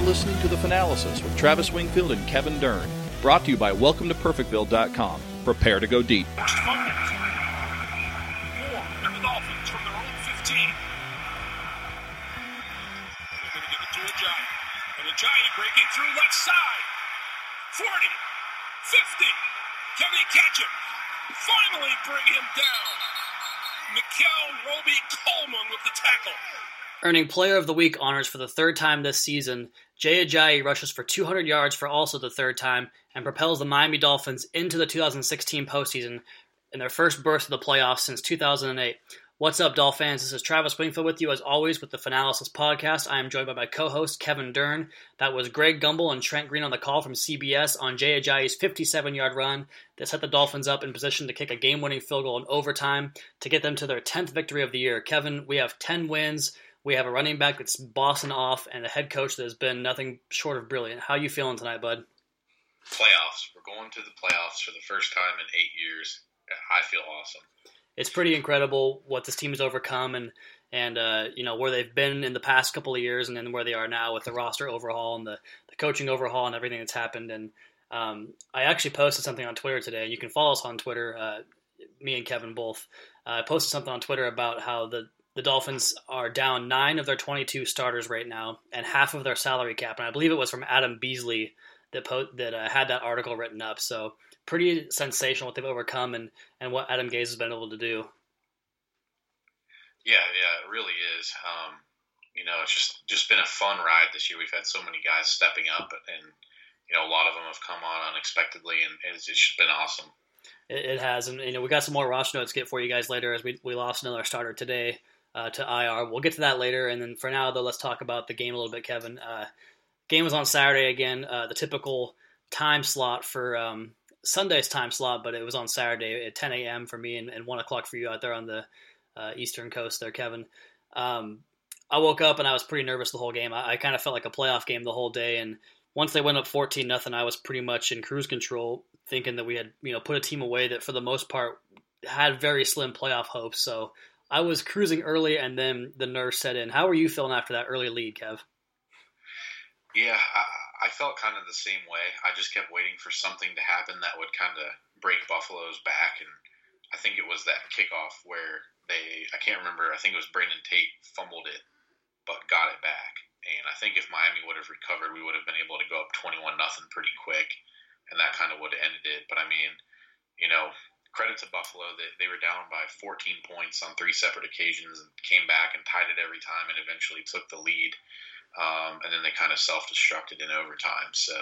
listening to The Finalysis with Travis Wingfield and Kevin Dern. Brought to you by WelcomeToPerfectville.com. Prepare to go deep. And the Dolphins from their own 15. They're going to give it to Ajayi. And Ajayi breaking through left side. 40, 50. Can they catch him? Finally bring him down. Mikel Roby-Coleman with the tackle. Earning Player of the Week honors for the third time this season, Jay Ajayi rushes for 200 yards for also the third time and propels the Miami Dolphins into the 2016 postseason in their first berth of the playoffs since 2008. What's up, Dolph fans? This is Travis Wingfield with you, as always, with the Finalysis podcast. I am joined by my co-host, Kevin Dern. That was Greg Gumbel and Trent Green on the call from CBS on Jay Ajayi's 57-yard run that set the Dolphins up in position to kick a game-winning field goal in overtime to get them to their 10th victory of the year. Kevin, we have 10 wins. We have a running back that's bossing off and a head coach that has been nothing short of brilliant. How are you feeling tonight, bud? Playoffs. We're going to the playoffs for the first time in 8 years. I feel awesome. It's pretty incredible what this team has overcome and where they've been in the past couple of years and then where they are now with the roster overhaul and the coaching overhaul and everything that's happened. And I actually posted something on Twitter today. You can follow us on Twitter, me and Kevin both. I posted something on Twitter about how the Dolphins are down 9 of their 22 starters right now and half of their salary cap. And I believe it was from Adam Beasley that had that article written up. So pretty sensational what they've overcome and what Adam Gase has been able to do. Yeah, it really is. It's just been a fun ride this year. We've had so many guys stepping up and, a lot of them have come on unexpectedly and it's just been awesome. It has. And, we got some more roster notes to get for you guys later as we lost another starter today. To IR. We'll get to that later, and then for now, though, let's talk about the game a little bit, Kevin. Game was on Saturday again, the typical time slot for Sunday's time slot, but it was on Saturday at 10 a.m. for me and 1 o'clock for you out there on the Eastern Coast there, Kevin. I woke up and I was pretty nervous the whole game. I kind of felt like a playoff game the whole day, and once they went up 14-0, I was pretty much in cruise control, thinking that we had put a team away that for the most part had very slim playoff hopes, so I was cruising early, and then the nerves set in. How were you feeling after that early lead, Kev? Yeah, I felt kind of the same way. I just kept waiting for something to happen that would kind of break Buffalo's back, and I think it was that kickoff where I can't remember, I think it was Brandon Tate fumbled it, but got it back. And I think if Miami would have recovered, we would have been able to go up 21-0 pretty quick, and that kind of would have ended it. But I mean, credit to Buffalo that they were down by 14 points on 3 separate occasions and came back and tied it every time and eventually took the lead. And then they kind of self-destructed in overtime. So,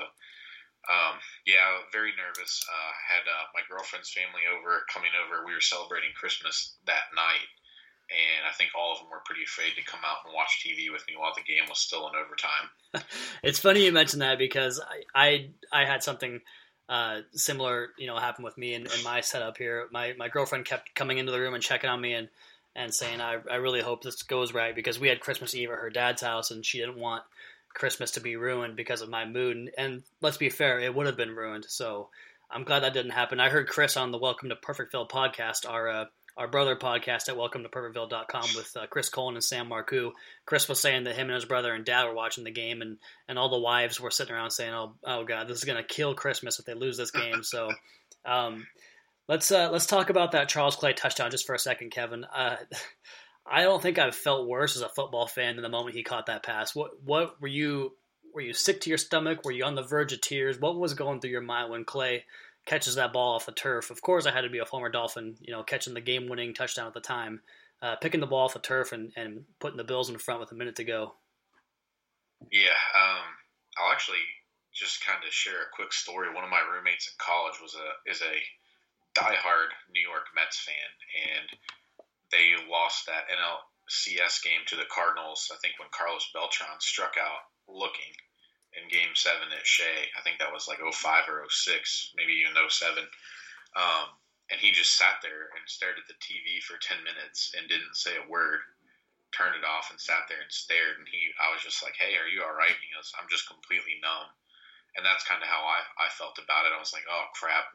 very nervous. Had my girlfriend's family coming over. We were celebrating Christmas that night. And I think all of them were pretty afraid to come out and watch TV with me while the game was still in overtime. It's funny you mentioned that because I had something similar, happened with me and my setup here. My girlfriend kept coming into the room and checking on me and saying, I really hope this goes right, because we had Christmas Eve at her dad's house and she didn't want Christmas to be ruined because of my mood. And let's be fair, it would have been ruined. So I'm glad that didn't happen. I heard Chris on the Welcome to Perfectville podcast, our brother podcast at WelcomeToPerfectville.com with Chris Cullen and Sam Marcoux. Chris was saying that him and his brother and dad were watching the game, and all the wives were sitting around saying, "Oh God, this is going to kill Christmas if they lose this game." So, let's talk about that Charles Clay touchdown just for a second, Kevin. I don't think I've felt worse as a football fan than the moment he caught that pass. What were you sick to your stomach? Were you on the verge of tears? What was going through your mind when Clay catches that ball off the turf? Of course, I had to be a former Dolphin, catching the game-winning touchdown at the time, picking the ball off the turf and putting the Bills in front with a minute to go. Yeah, I'll actually just kind of share a quick story. One of my roommates in college is a diehard New York Mets fan, and they lost that NLCS game to the Cardinals, I think when Carlos Beltran struck out looking in Game 7 at Shea. I think that was like 05 or 06, maybe even 07. And he just sat there and stared at the TV for 10 minutes and didn't say a word, turned it off and sat there and stared. And I was just like, "Hey, are you all right?" And he goes, "I'm just completely numb." And that's kind of how I felt about it. I was like, oh, crap,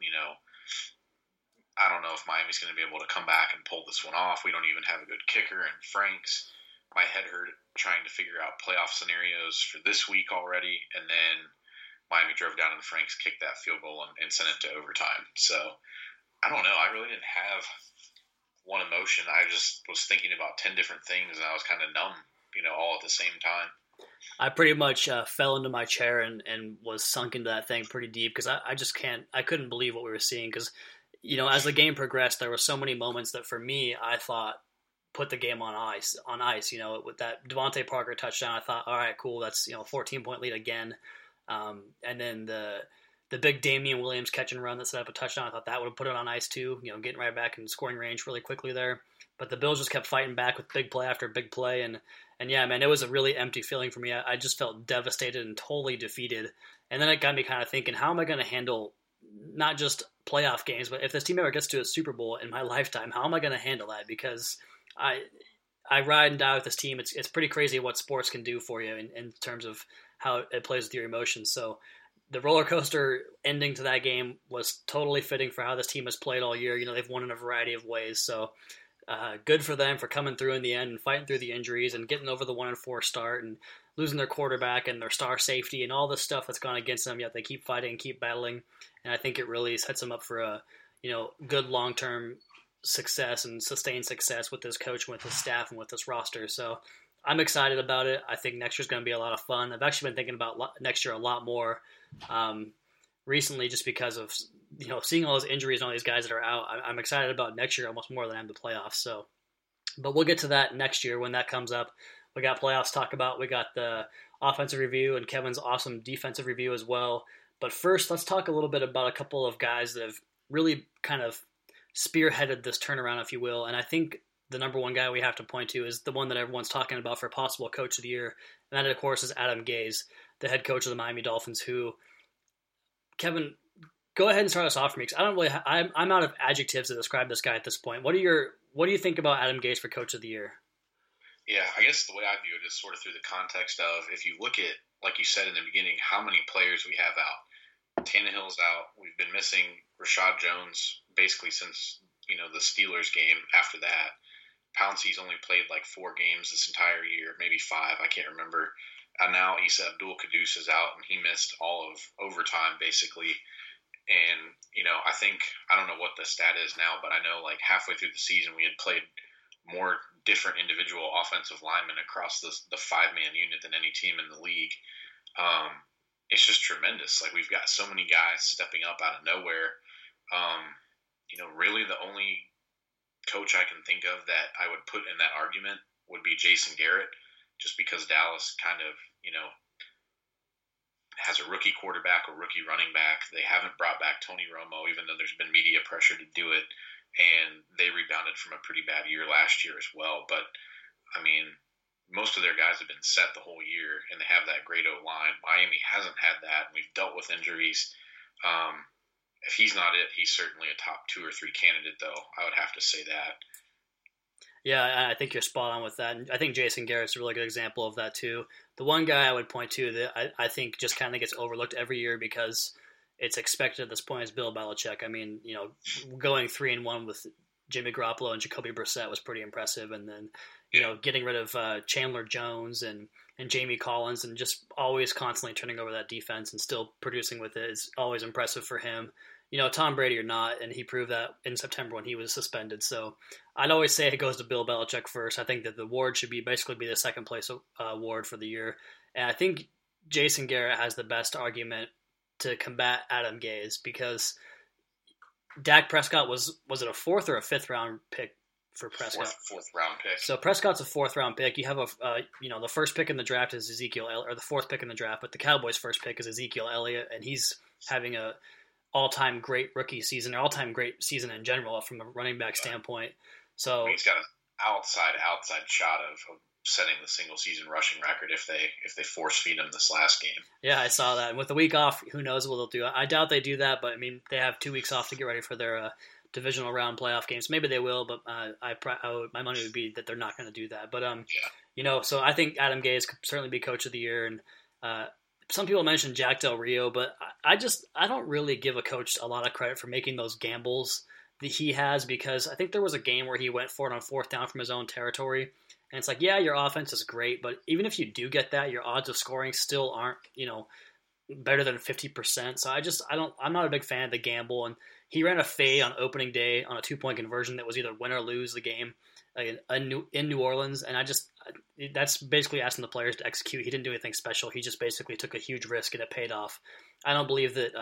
I don't know if Miami's going to be able to come back and pull this one off. We don't even have a good kicker. And Franks, my head hurt trying to figure out playoff scenarios for this week already, and then Miami drove down and Franks kicked that field goal and sent it to overtime. So I don't know. I really didn't have one emotion. I just was thinking about 10 different things, and I was kind of numb, all at the same time. I pretty much fell into my chair and was sunk into that thing pretty deep because I couldn't believe what we were seeing because, as the game progressed, there were so many moments that for me, I thought put the game on ice, with that Devontae Parker touchdown. I thought, all right, cool. That's, 14-point lead again. And then the big Damian Williams catch and run that set up a touchdown, I thought that would have put it on ice too, getting right back in scoring range really quickly there. But the Bills just kept fighting back with big play after big play. And yeah, man, it was a really empty feeling for me. I just felt devastated and totally defeated. And then it got me kind of thinking, how am I going to handle not just playoff games, but if this team ever gets to a Super Bowl in my lifetime, how am I going to handle that? Because I ride and die with this team. It's pretty crazy what sports can do for you in terms of how it plays with your emotions. So the roller coaster ending to that game was totally fitting for how this team has played all year. They've won in a variety of ways. So good for them for coming through in the end and fighting through the injuries and getting over the 1-4 start and losing their quarterback and their star safety and all this stuff that's gone against them. Yet they keep fighting and keep battling. And I think it really sets them up for a good long-term success and sustained success with this coach, with his staff, and with this roster. So I'm excited about it. I think next year's going to be a lot of fun. I've actually been thinking about next year a lot more recently just because of seeing all those injuries and all these guys that are out. I'm excited about next year almost more than I am the playoffs. So, but we'll get to that next year when that comes up. We got playoffs to talk about. We got the offensive review and Kevin's awesome defensive review as well. But first, let's talk a little bit about a couple of guys that have really kind of spearheaded this turnaround, if you will. And I think the number one guy we have to point to is the one that everyone's talking about for possible coach of the year. And that, of course, is Adam Gase, the head coach of the Miami Dolphins, who, Kevin, go ahead and start us off for me, because I'm out of adjectives to describe this guy at this point. What do you think about Adam Gase for coach of the year? Yeah, I guess the way I view it is sort of through the context of, if you look at, like you said in the beginning, how many players we have out. Tannehill's out. We've been missing Rashad Jones basically since, the Steelers game after that. Pouncey's only played like 4 games this entire year, maybe 5, I can't remember. And now Issa Abdul-Quddus is out, and he missed all of overtime basically. And, I don't know what the stat is now, but I know like halfway through the season we had played more different individual offensive linemen across the 5-man unit than any team in the league. It's just tremendous. Like, we've got so many guys stepping up out of nowhere. Really the only coach I can think of that I would put in that argument would be Jason Garrett, just because Dallas kind of, has a rookie quarterback, a rookie running back. They haven't brought back Tony Romo, even though there's been media pressure to do it. And they rebounded from a pretty bad year last year as well. But, most of their guys have been set the whole year, and they have that great O-line. Miami hasn't had that, and we've dealt with injuries. If he's not it, he's certainly a top 2 or 3 candidate, though. I would have to say that. Yeah, I think you're spot on with that. And I think Jason Garrett's a really good example of that, too. The one guy I would point to that I think just kind of gets overlooked every year because it's expected at this point is Bill Belichick. Going 3-1 with Jimmy Garoppolo and Jacoby Brissett was pretty impressive. And then, getting rid of Chandler Jones and Jamie Collins and just always constantly turning over that defense and still producing with it is always impressive for him. Tom Brady or not, and he proved that in September when he was suspended. So I'd always say it goes to Bill Belichick first. I think that the award should basically be the second place award for the year. And I think Jason Garrett has the best argument to combat Adam Gase because Dak Prescott was it a 4th or a 5th round pick for Prescott? Fourth round pick. So Prescott's a 4th round pick. You have the first pick in the draft is Ezekiel Elliott, or the 4th pick in the draft, but the Cowboys' first pick is Ezekiel Elliott, and he's having a all-time great rookie season, or all-time great season in general from a running back standpoint. So he's got an outside shot of setting the single season rushing record if they force feed him this last game. Yeah, I saw that. And with the week off, who knows what they'll do. I doubt they do that, but they have 2 weeks off to get ready for their divisional round playoff games. Maybe they will, but my money would be that they're not going to do that. But so I think Adam Gase could certainly be coach of the year. And some people mention Jack Del Rio, but I don't really give a coach a lot of credit for making those gambles that he has, because I think there was a game where he went for it on 4th down from his own territory, And it's like, yeah, your offense is great, but even if you do get that, your odds of scoring still aren't, better than 50%. So I'm not a big fan of the gamble. And he ran a fade on opening day on a 2-point conversion that was either win or lose the game in New Orleans. And that's basically asking the players to execute. He didn't do anything special. He just basically took a huge risk and it paid off. I don't believe that,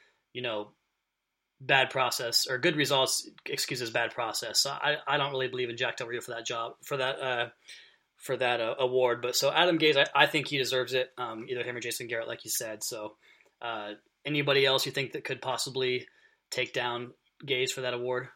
bad process or good results excuses bad process. So I don't really believe in Jack Del Rio for that job, for that award. But so Adam Gase, I think he deserves it. Either him or Jason Garrett, like you said. So anybody else you think that could possibly take down Gase for that award?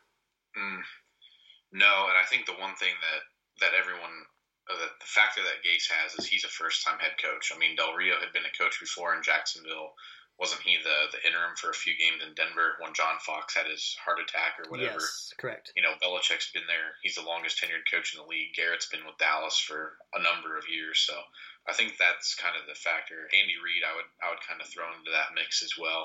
No, and I think the one thing that everyone, the factor that Gase has is he's a first-time head coach. I mean, Del Rio had been a coach before in Jacksonville. Wasn't he the interim for a few games in Denver when John Fox had his heart attack or whatever? Yes, correct. Belichick's been there. He's the longest tenured coach in the league. Garrett's been with Dallas for a number of years. So I think that's kind of the factor. Andy Reid, I would kind of throw into that mix as well.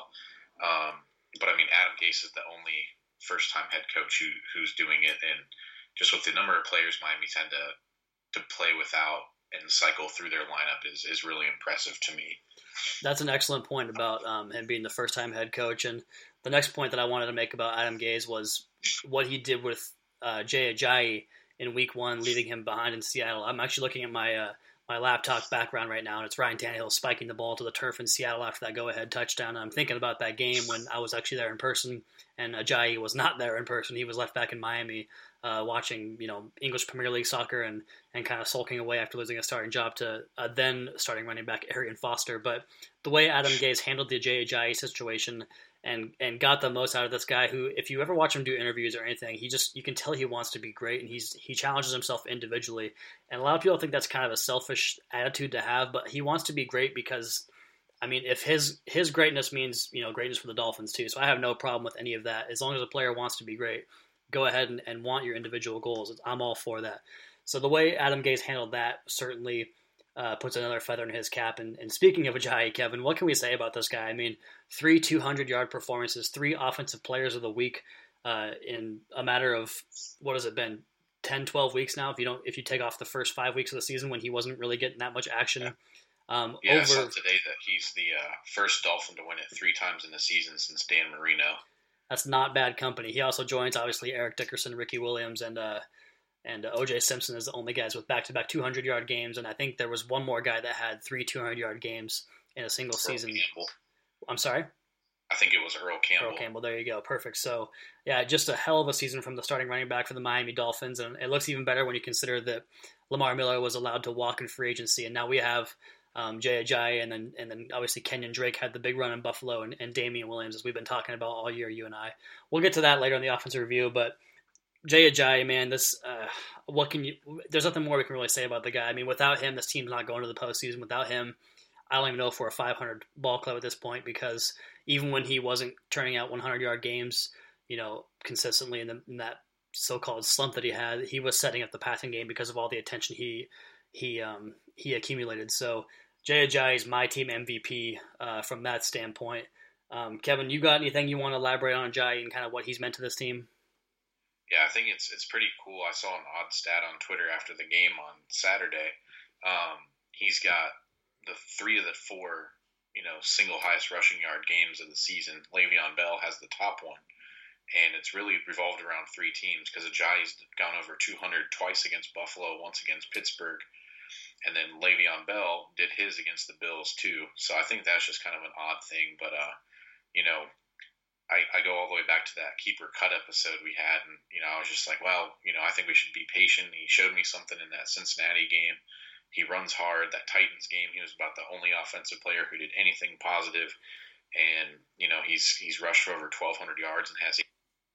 But I mean, Adam Gase is the only first-time head coach who's doing it. And just with the number of players Miami tend to play without and cycle through their lineup is really impressive to me. That's an excellent point about him being the first-time head coach. And the next point that I wanted to make about Adam Gase was what he did with Jay Ajayi in Week 1, leaving him behind in Seattle. I'm actually looking at my laptop background right now, and it's Ryan Tannehill spiking the ball to the turf in Seattle after that go-ahead touchdown. And I'm thinking about that game when I was actually there in person, and Ajayi was not there in person. He was left back in Miami watching, English Premier League soccer and kind of sulking away after losing a starting job to then starting running back Arian Foster. But the way Adam Gase handled the Jay Ajayi situation and got the most out of this guy who, if you ever watch him do interviews or anything, you can tell he wants to be great, and he challenges himself individually. And a lot of people think that's kind of a selfish attitude to have, but he wants to be great because, I mean, if his greatness means, greatness for the Dolphins too. So I have no problem with any of that. As long as a player wants to be great, go ahead and want your individual goals. I'm all for that. So the way Adam Gase handled that certainly puts another feather in his cap. And speaking of Ajayi, Kevin, what can we say about this guy? I mean, 3 200-yard performances, 3 offensive players of the week in a matter of, what has it been, 10, 12 weeks now? If you take off the first 5 weeks of the season when he wasn't really getting that much action. Yeah. I saw today that he's the first Dolphin to win it 3 times in the season since Dan Marino. That's not bad company. He also joins, obviously, Eric Dickerson, Ricky Williams, and O.J. Simpson as the only guys with back-to-back 200-yard games. And I think there was one more guy that had 3 200-yard games in a single season. Campbell. I'm sorry? I think it was Earl Campbell. Earl Campbell, there you go. Perfect. So, yeah, just a hell of a season from the starting running back for the Miami Dolphins. And it looks even better when you consider that Lamar Miller was allowed to walk in free agency. And now we have Jay Ajayi, and then obviously Kenyon Drake had the big run in Buffalo, and Damian Williams, as we've been talking about all year, you and I. We'll get to that later in the offensive review, but Jay Ajayi, man, there's nothing more we can really say about the guy. I mean, without him, this team's not going to the postseason. Without him, I don't even know if we're a 500 ball club at this point, because even when he wasn't turning out 100-yard games, consistently in that so-called slump that he had, he was setting up the passing game because of all the attention he accumulated. So Jay Ajayi is my team MVP from that standpoint. Kevin, you got anything you want to elaborate on Ajayi and kind of what he's meant to this team? Yeah, I think it's pretty cool. I saw an odd stat on Twitter after the game on Saturday. He's got the 3 of the 4, single highest rushing yard games of the season. Le'Veon Bell has the top one, and it's really revolved around 3 teams because Ajayi's gone over 200 twice against Buffalo, once against Pittsburgh. And then Le'Veon Bell did his against the Bills too. So I think that's just kind of an odd thing. But, I go all the way back to that keeper cut episode we had. And, I was just like, well, I think we should be patient. He showed me something in that Cincinnati game. He runs hard. That Titans game, he was about the only offensive player who did anything positive. And, he's rushed for over 1,200 yards and has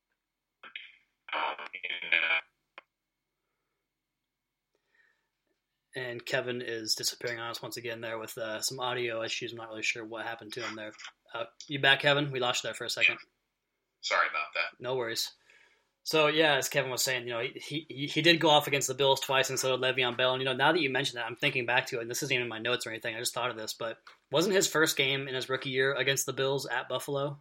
And Kevin is disappearing on us once again there with some audio issues. I'm not really sure what happened to him there. You back, Kevin? We lost you there for a second. Sorry about that. No worries. So, yeah, as Kevin was saying, he did go off against the Bills twice instead of Le'Veon Bell. And, now that you mentioned that, I'm thinking back to it, and this isn't even in my notes or anything. I just thought of this. But wasn't his first game in his rookie year against the Bills at Buffalo?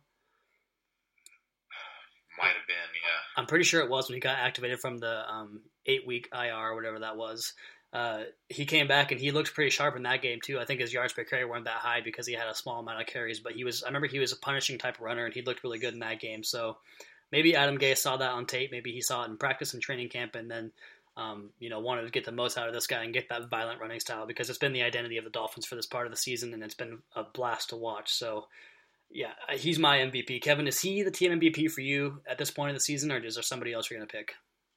Might have been, yeah. I'm pretty sure it was when he got activated from the 8-week IR or whatever that was. he came back and he looked pretty sharp in that game too. I think his yards per carry weren't that high because he had a small amount of carries, but I remember he was a punishing type of runner and he looked really good in that game. So maybe Adam Gase saw that on tape. Maybe he saw it in practice and training camp and then, wanted to get the most out of this guy and get that violent running style because it's been the identity of the Dolphins for this part of the season and it's been a blast to watch. So yeah, he's my MVP. Kevin, is he the team MVP for you at this point of the season or is there somebody else you're going to pick?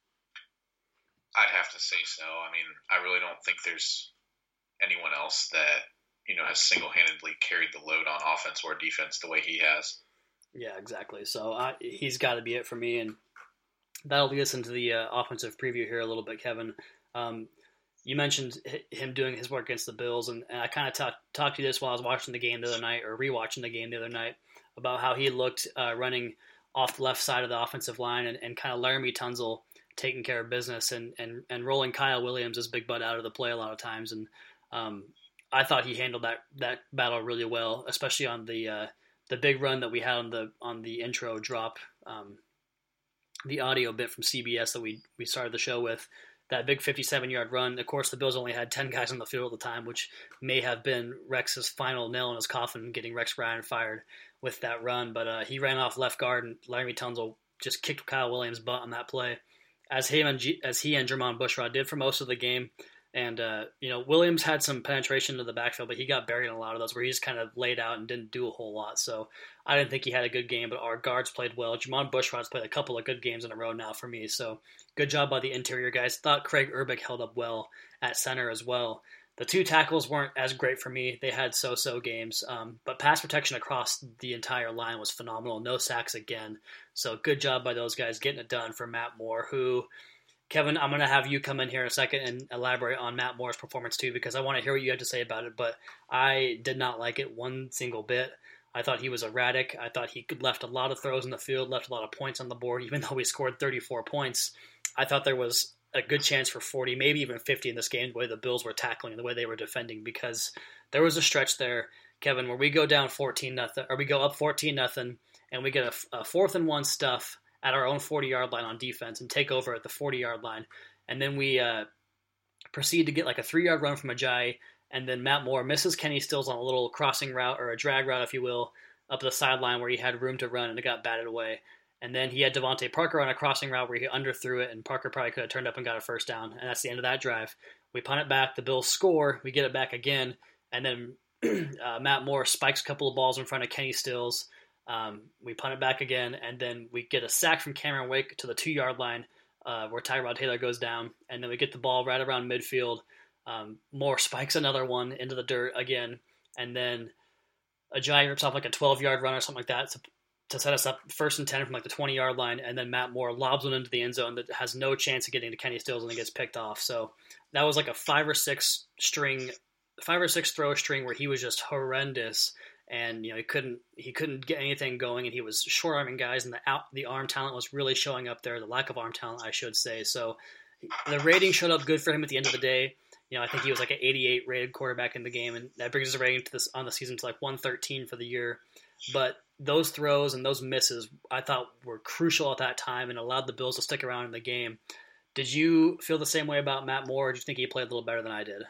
I'd have to say so. I mean, I really don't think there's anyone else that, has single-handedly carried the load on offense or defense the way he has. Yeah, exactly. So he's got to be it for me, and that'll lead us into the offensive preview here a little bit, Kevin. You mentioned him doing his work against the Bills, and I kind of talked to you this while I was watching the game the other night, or rewatching the game the other night, about how he looked running off the left side of the offensive line, and kind of Laramie Tunsil taking care of business and rolling Kyle Williams' big butt out of the play a lot of times. And I thought he handled that battle really well, especially on the big run that we had on the intro drop, the audio bit from CBS that we started the show with. That big 57-yard run. Of course, the Bills only had 10 guys on the field at the time, which may have been Rex's final nail in his coffin, getting Rex Ryan fired with that run. But he ran off left guard, and Laramie Tunsil just kicked Kyle Williams' butt on that play, as he and Jermon Bushrod did for most of the game. And, Williams had some penetration to the backfield, but he got buried in a lot of those where he just kind of laid out and didn't do a whole lot. So I didn't think he had a good game, but our guards played well. Jermon Bushrod's played a couple of good games in a row now for me. So good job by the interior guys. Thought Craig Urbick held up well at center as well. The two tackles weren't as great for me. They had so-so games, but pass protection across the entire line was phenomenal. No sacks again. So good job by those guys getting it done for Matt Moore, who... Kevin, I'm going to have you come in here in a second and elaborate on Matt Moore's performance too, because I want to hear what you have to say about it, but I did not like it one single bit. I thought he was erratic. I thought he left a lot of throws in the field, left a lot of points on the board, even though he scored 34 points. I thought there was a good chance for 40, maybe even 50 in this game, the way the Bills were tackling, the way they were defending, because there was a stretch there, Kevin, where we go down 14-0, or we go up 14-0, and we get a 4th and 1 stuff at our own 40-yard line on defense and take over at the 40-yard line. And then we proceed to get like a 3-yard run from Ajayi, and then Matt Moore misses Kenny Stills on a little crossing route, or a drag route, if you will, up the sideline where he had room to run, and it got batted away. And then he had Devontae Parker on a crossing route where he underthrew it, and Parker probably could have turned up and got a first down. And that's the end of that drive. We punt it back, the Bills score, we get it back again, and then Matt Moore spikes a couple of balls in front of Kenny Stills. We punt it back again, and then we get a sack from Cameron Wake to the 2-yard line where Tyrod Taylor goes down, and then we get the ball right around midfield. Moore spikes another one into the dirt again, and then Ajayi rips off like a 12-yard run or something like that to set us up 1st and 10 from like the 20-yard line, and then Matt Moore lobs one into the end zone that has no chance of getting to Kenny Stills, and it gets picked off. So that was like a 5 or 6 throw string where he was just horrendous. And he couldn't get anything going, and he was short arming guys, and the arm talent was really showing up there. The lack of arm talent, I should say. So the rating showed up good for him at the end of the day. I think he was like an 88 rated quarterback in the game, and that brings his rating on the season to like 113 for the year. But those throws and those misses, I thought were crucial at that time and allowed the Bills to stick around in the game. Did you feel the same way about Matt Moore, or did you think he played a little better than I did?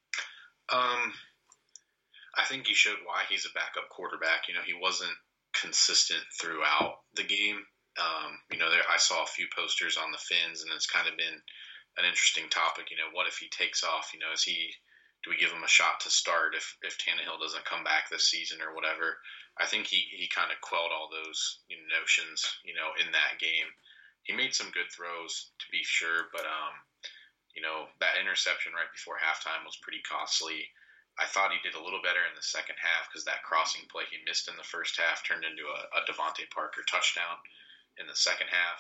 I think he showed why he's a backup quarterback. He wasn't consistent throughout the game. I saw a few posters on the Fins, and it's kind of been an interesting topic. What if he takes off? Do we give him a shot to start if Tannehill doesn't come back this season or whatever? I think he kind of quelled all those notions, in that game. He made some good throws, to be sure, but that interception right before halftime was pretty costly. I thought he did a little better in the second half because that crossing play he missed in the first half turned into a Devontae Parker touchdown in the second half.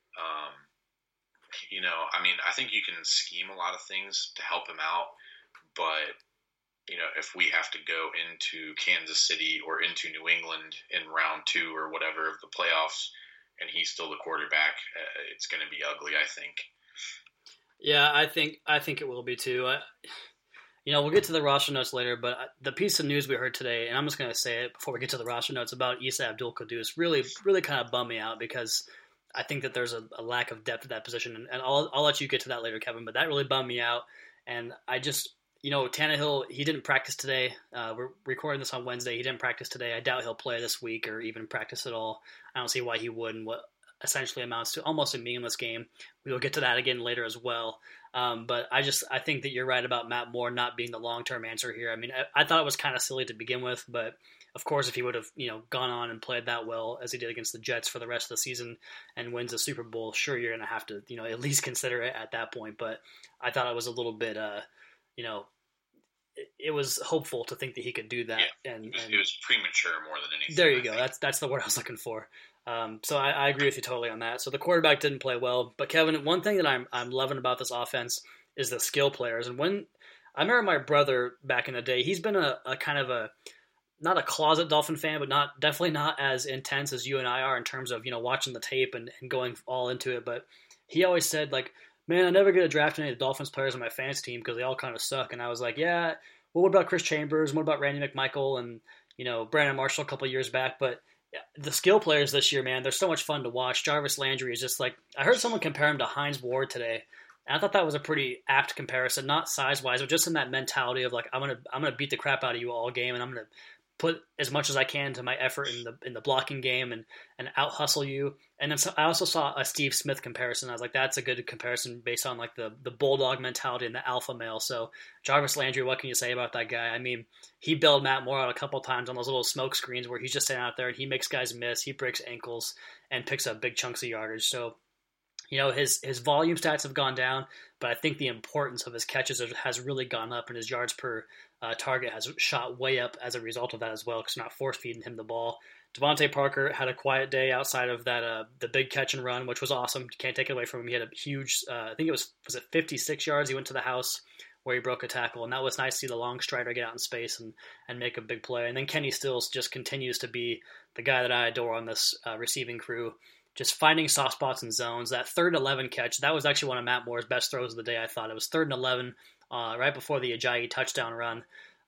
I think you can scheme a lot of things to help him out, but, if we have to go into Kansas City or into New England in round 2 or whatever of the playoffs and he's still the quarterback, it's going to be ugly, I think. Yeah, I think it will be too. We'll get to the roster notes later, but the piece of news we heard today, and I'm just going to say it before we get to the roster notes, about Isa Abdul-Quddus really, really kind of bummed me out because I think that there's a lack of depth at that position, and I'll let you get to that later, Kevin, but that really bummed me out. And I just, Tannehill, he didn't practice today. We're recording this on Wednesday. He didn't practice today. I doubt he'll play this week or even practice at all. I don't see why he wouldn't. What essentially amounts to almost a meaningless game. We will get to that again later as well. But I think that you're right about Matt Moore not being the long-term answer here. I mean, I thought it was kind of silly to begin with, but of course, if he would have, gone on and played that well as he did against the Jets for the rest of the season and wins the Super Bowl, sure, you're going to have to, at least consider it at that point. But I thought it was a little bit, it was hopeful to think that he could do that. Yeah, and it was premature more than anything. There you go. That's the word I was looking for. So I agree with you totally on that. So the quarterback didn't play well, but Kevin, one thing that I'm loving about this offense is the skill players. And when I remember my brother back in the day, he's been a kind of not a closet Dolphin fan, but definitely not as intense as you and I are in terms of, watching the tape and going all into it. But he always said, like, man, I never get to draft any of the Dolphins players on my fantasy team because they all kind of suck. And I was like, yeah, well, what about Chris Chambers? What about Randy McMichael and, Brandon Marshall a couple of years back? But the skill players this year, man, they're so much fun to watch. Jarvis Landry is just like, I heard someone compare him to Hines Ward today. And I thought that was a pretty apt comparison, not size-wise, but just in that mentality of like, I'm gonna beat the crap out of you all game, and I'm gonna put as much as I can to my effort in the blocking game and out hustle you. And then I also saw a Steve Smith comparison. I was like, that's a good comparison based on like the bulldog mentality and the alpha male. So Jarvis Landry, what can you say about that guy? I mean, he bailed Matt Moore out a couple times on those little smoke screens where he's just sitting out there and he makes guys miss. He breaks ankles and picks up big chunks of yardage. So, his volume stats have gone down, but I think the importance of his catches has really gone up, and his yards per target has shot way up as a result of that as well, because they're not force-feeding him the ball. Devontae Parker had a quiet day outside of that the big catch and run, which was awesome. You can't take it away from him. He had a huge, I think it was 56 yards? He went to the house where he broke a tackle, and that was nice to see the long strider get out in space and make a big play. And then Kenny Stills just continues to be the guy that I adore on this receiving crew, just finding soft spots and zones. That 3rd and 11 catch, that was actually one of Matt Moore's best throws of the day, I thought. It was 3rd and 11, right before the Ajayi touchdown run.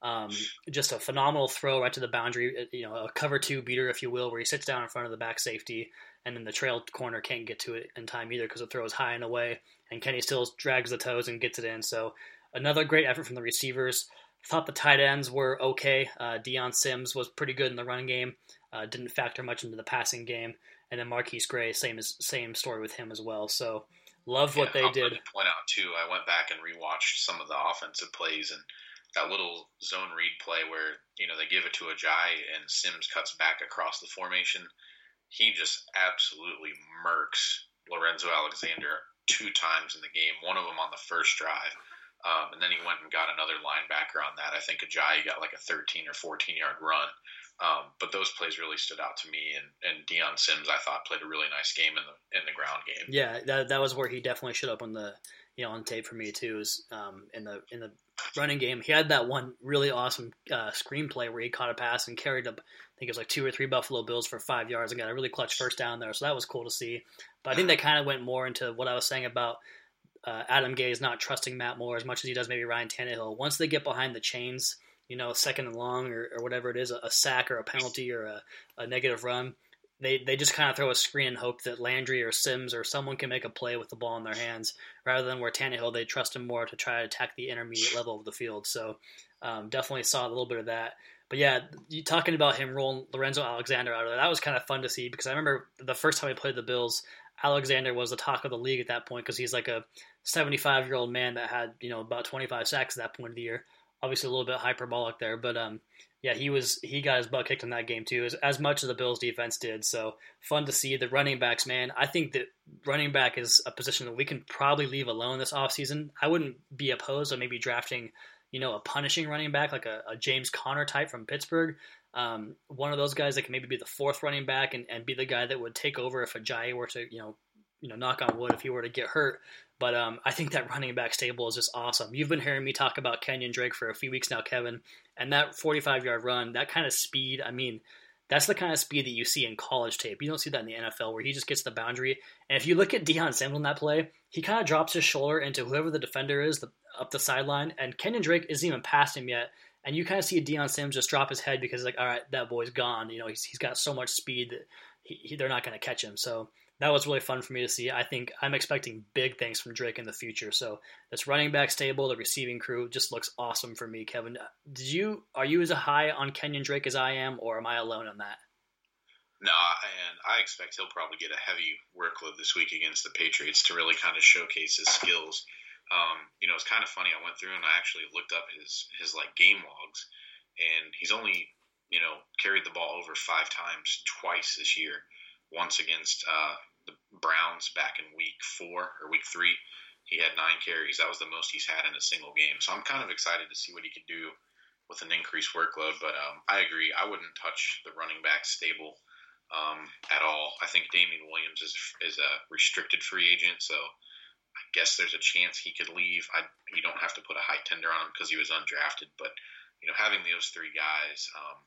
Just a phenomenal throw right to the boundary, a cover 2 beater, if you will, where he sits down in front of the back safety, and then the trail corner can't get to it in time either because the throw is high and away, and Kenny Stills drags the toes and gets it in. So another great effort from the receivers. Thought the tight ends were okay. Deion Sims was pretty good in the running game. Didn't factor much into the passing game. And then Marquise Gray, same story with him as well. So loved what they did. To point out too, I went back and rewatched some of the offensive plays, and that little zone read play where they give it to Ajayi and Sims cuts back across the formation. He just absolutely murks Lorenzo Alexander 2 times in the game. One of them on the first drive. And then he went and got another linebacker on that. I think Ajayi got like a 13 or 14-yard run. But those plays really stood out to me. And Deion Sims, I thought, played a really nice game in the ground game. Yeah, that was where he definitely showed up on the on tape for me too. Is in the running game, he had that one really awesome screenplay where he caught a pass and carried up, I think it was like 2 or 3 Buffalo Bills for 5 yards and got a really clutch first down there. So that was cool to see. But I think that kind of went more into what I was saying about Adam Gase not trusting Matt Moore as much as he does maybe Ryan Tannehill. Once they get behind the chains, 2nd and long or whatever it is, a sack or a penalty or a negative run, they just kind of throw a screen and hope that Landry or Sims or someone can make a play with the ball in their hands, rather than where Tannehill, they trust him more to try to attack the intermediate level of the field. So definitely saw a little bit of that. But yeah, you talking about him rolling Lorenzo Alexander out of there, that was kind of fun to see, because I remember the first time he played the Bills, Alexander was the talk of the league at that point because he's like a 75-year-old man that had, about 25 sacks at that point of the year. Obviously a little bit hyperbolic there, but yeah, he got his butt kicked in that game too, as much as the Bills defense did. So fun to see. The running backs, man. I think that running back is a position that we can probably leave alone this offseason. I wouldn't be opposed to maybe drafting, a punishing running back like a James Conner type from Pittsburgh. One of those guys that can maybe be the 4th running back and be the guy that would take over if Ajayi were to, knock on wood, if he were to get hurt. But I think that running back stable is just awesome. You've been hearing me talk about Kenyon Drake for a few weeks now, Kevin, and that 45-yard run, that kind of speed, I mean, that's the kind of speed that you see in college tape. You don't see that in the NFL where he just gets the boundary. And if you look at Deion Sims on that play, he kind of drops his shoulder into whoever the defender is up the sideline, and Kenyon Drake isn't even past him yet. And you kind of see Deion Sims just drop his head because, like, all right, that boy's gone. He's got so much speed that they're not going to catch him. So that was really fun for me to see. I think I'm expecting big things from Drake in the future. So this running back stable, the receiving crew just looks awesome for me. Kevin, are you as high on Kenyon Drake as I am, or am I alone on that? No, and I expect he'll probably get a heavy workload this week against the Patriots to really kind of showcase his skills. It's kind of funny. I went through and I actually looked up his like game logs, and he's only carried the ball over 5 times twice this year. Once against the Browns back in week 4 or week 3, he had 9 carries. That was the most he's had in a single game. So I'm kind of excited to see what he could do with an increased workload. But I agree. I wouldn't touch the running back stable at all. I think Damian Williams is a restricted free agent, so I guess there's a chance he could leave. You don't have to put a high tender on him because he was undrafted, but having those 3 guys,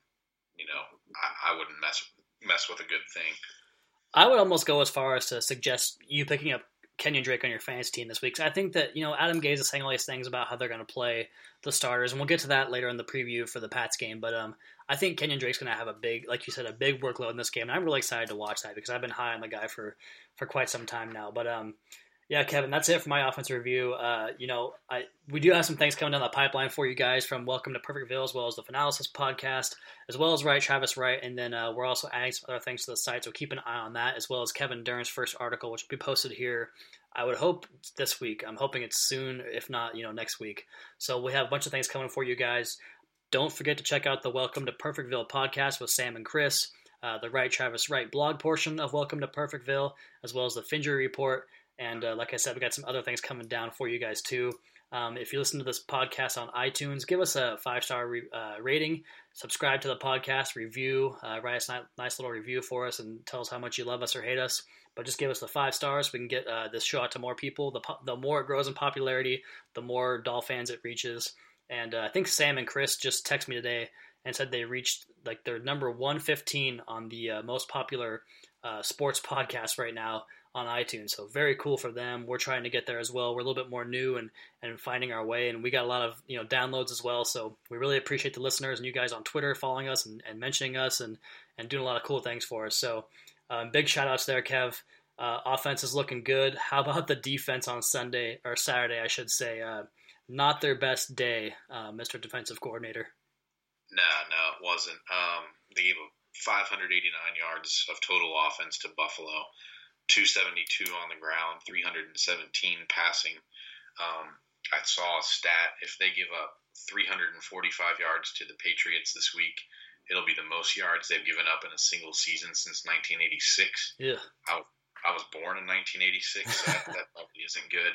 I wouldn't mess with a good thing. I would almost go as far as to suggest you picking up Kenyon Drake on your fantasy team this week. I think that Adam Gase is saying all these things about how they're going to play the starters, and we'll get to that later in the preview for the Pats game. But I think Kenyon Drake's going to have a big, like you said, a big workload in this game, and I'm really excited to watch that because I've been high on the guy for quite some time now. But yeah, Kevin, that's it for my offensive review. We do have some things coming down the pipeline for you guys from Welcome to Perfectville, as well as the Finalysis podcast, as well as Travis Wright, and then we're also adding some other things to the site, so keep an eye on that, as well as Kevin Dern's first article, which will be posted here, I would hope this week. I'm hoping it's soon, if not, next week. So we have a bunch of things coming for you guys. Don't forget to check out the Welcome to Perfectville podcast with Sam and Chris, the Travis Wright blog portion of Welcome to Perfectville, as well as the Finjury Report. And like I said, we got some other things coming down for you guys too. If you listen to this podcast on iTunes, give us a 5-star rating, subscribe to the podcast, review, write us a nice little review for us, and tell us how much you love us or hate us. But just give us the 5 stars so we can get this show out to more people. The more it grows in popularity, the more Dolphins it reaches. And I think Sam and Chris just texted me today and said they reached their number 115 on the most popular sports podcast right now on iTunes. So very cool for them. We're trying to get there as well. We're a little bit more new and finding our way, and we got a lot of downloads as well. So we really appreciate the listeners and you guys on Twitter following us and mentioning us and doing a lot of cool things for us. So big shout outs there, Kev. Offense is looking good. How about the defense on Saturday, I should say? Not their best day, Mr. Defensive Coordinator. No, it wasn't. They gave 589 yards of total offense to Buffalo, 272 on the ground, 317 passing. I saw a stat, if they give up 345 yards to the Patriots this week, it'll be the most yards they've given up in a single season since 1986. Yeah. I was born in 1986, so that probably isn't good.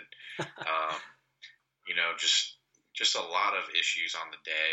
Just a lot of issues on the day.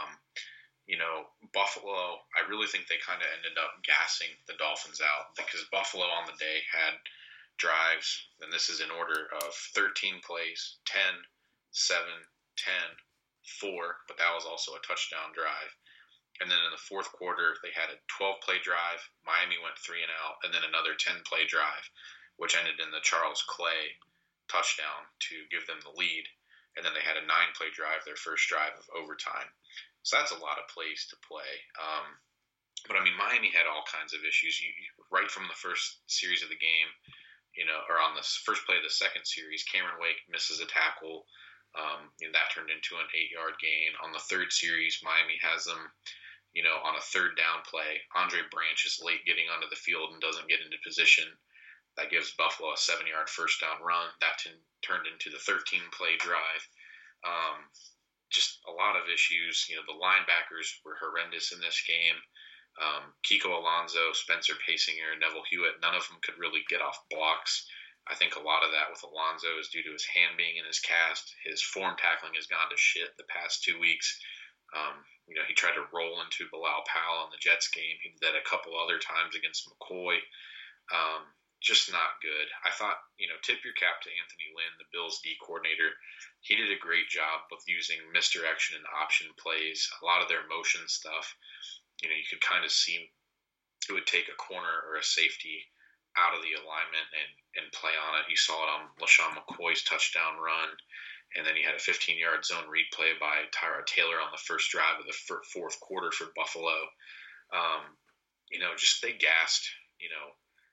Buffalo, I really think they kind of ended up gassing the Dolphins out because Buffalo on the day had drives, and this is in order of 13 plays, 10, 7, 10, 4, but that was also a touchdown drive. And then in the fourth quarter, they had a 12-play drive. Miami went 3 and out, and then another 10-play drive, which ended in the Charles Clay touchdown to give them the lead. And then they had a 9-play drive, their first drive of overtime. So that's a lot of plays to play. But Miami had all kinds of issues. Right from the first series of the game, or on the first play of the second series, Cameron Wake misses a tackle. That turned into an 8-yard gain. On the third series, Miami has them, on a third down play. Andre Branch is late getting onto the field and doesn't get into position. That gives Buffalo a 7-yard first down run. That turned into the 13-play drive. Just a lot of issues. The linebackers were horrendous in this game. Kiko Alonso, Spencer Paysinger, Neville Hewitt, none of them could really get off blocks. I think a lot of that with Alonso is due to his hand being in his cast. His form tackling has gone to shit the past 2 weeks. He tried to roll into Bilal Powell in the Jets game. He did that a couple other times against McCoy. Just not good. I thought, tip your cap to Anthony Lynn, the Bills D coordinator. He did a great job with using misdirection and option plays. A lot of their motion stuff, you could kind of see it would take a corner or a safety out of the alignment and play on it. You saw it on LaShawn McCoy's touchdown run, and then you had a 15-yard zone read play by Tyrod Taylor on the first drive of the fourth quarter for Buffalo. Just they gassed,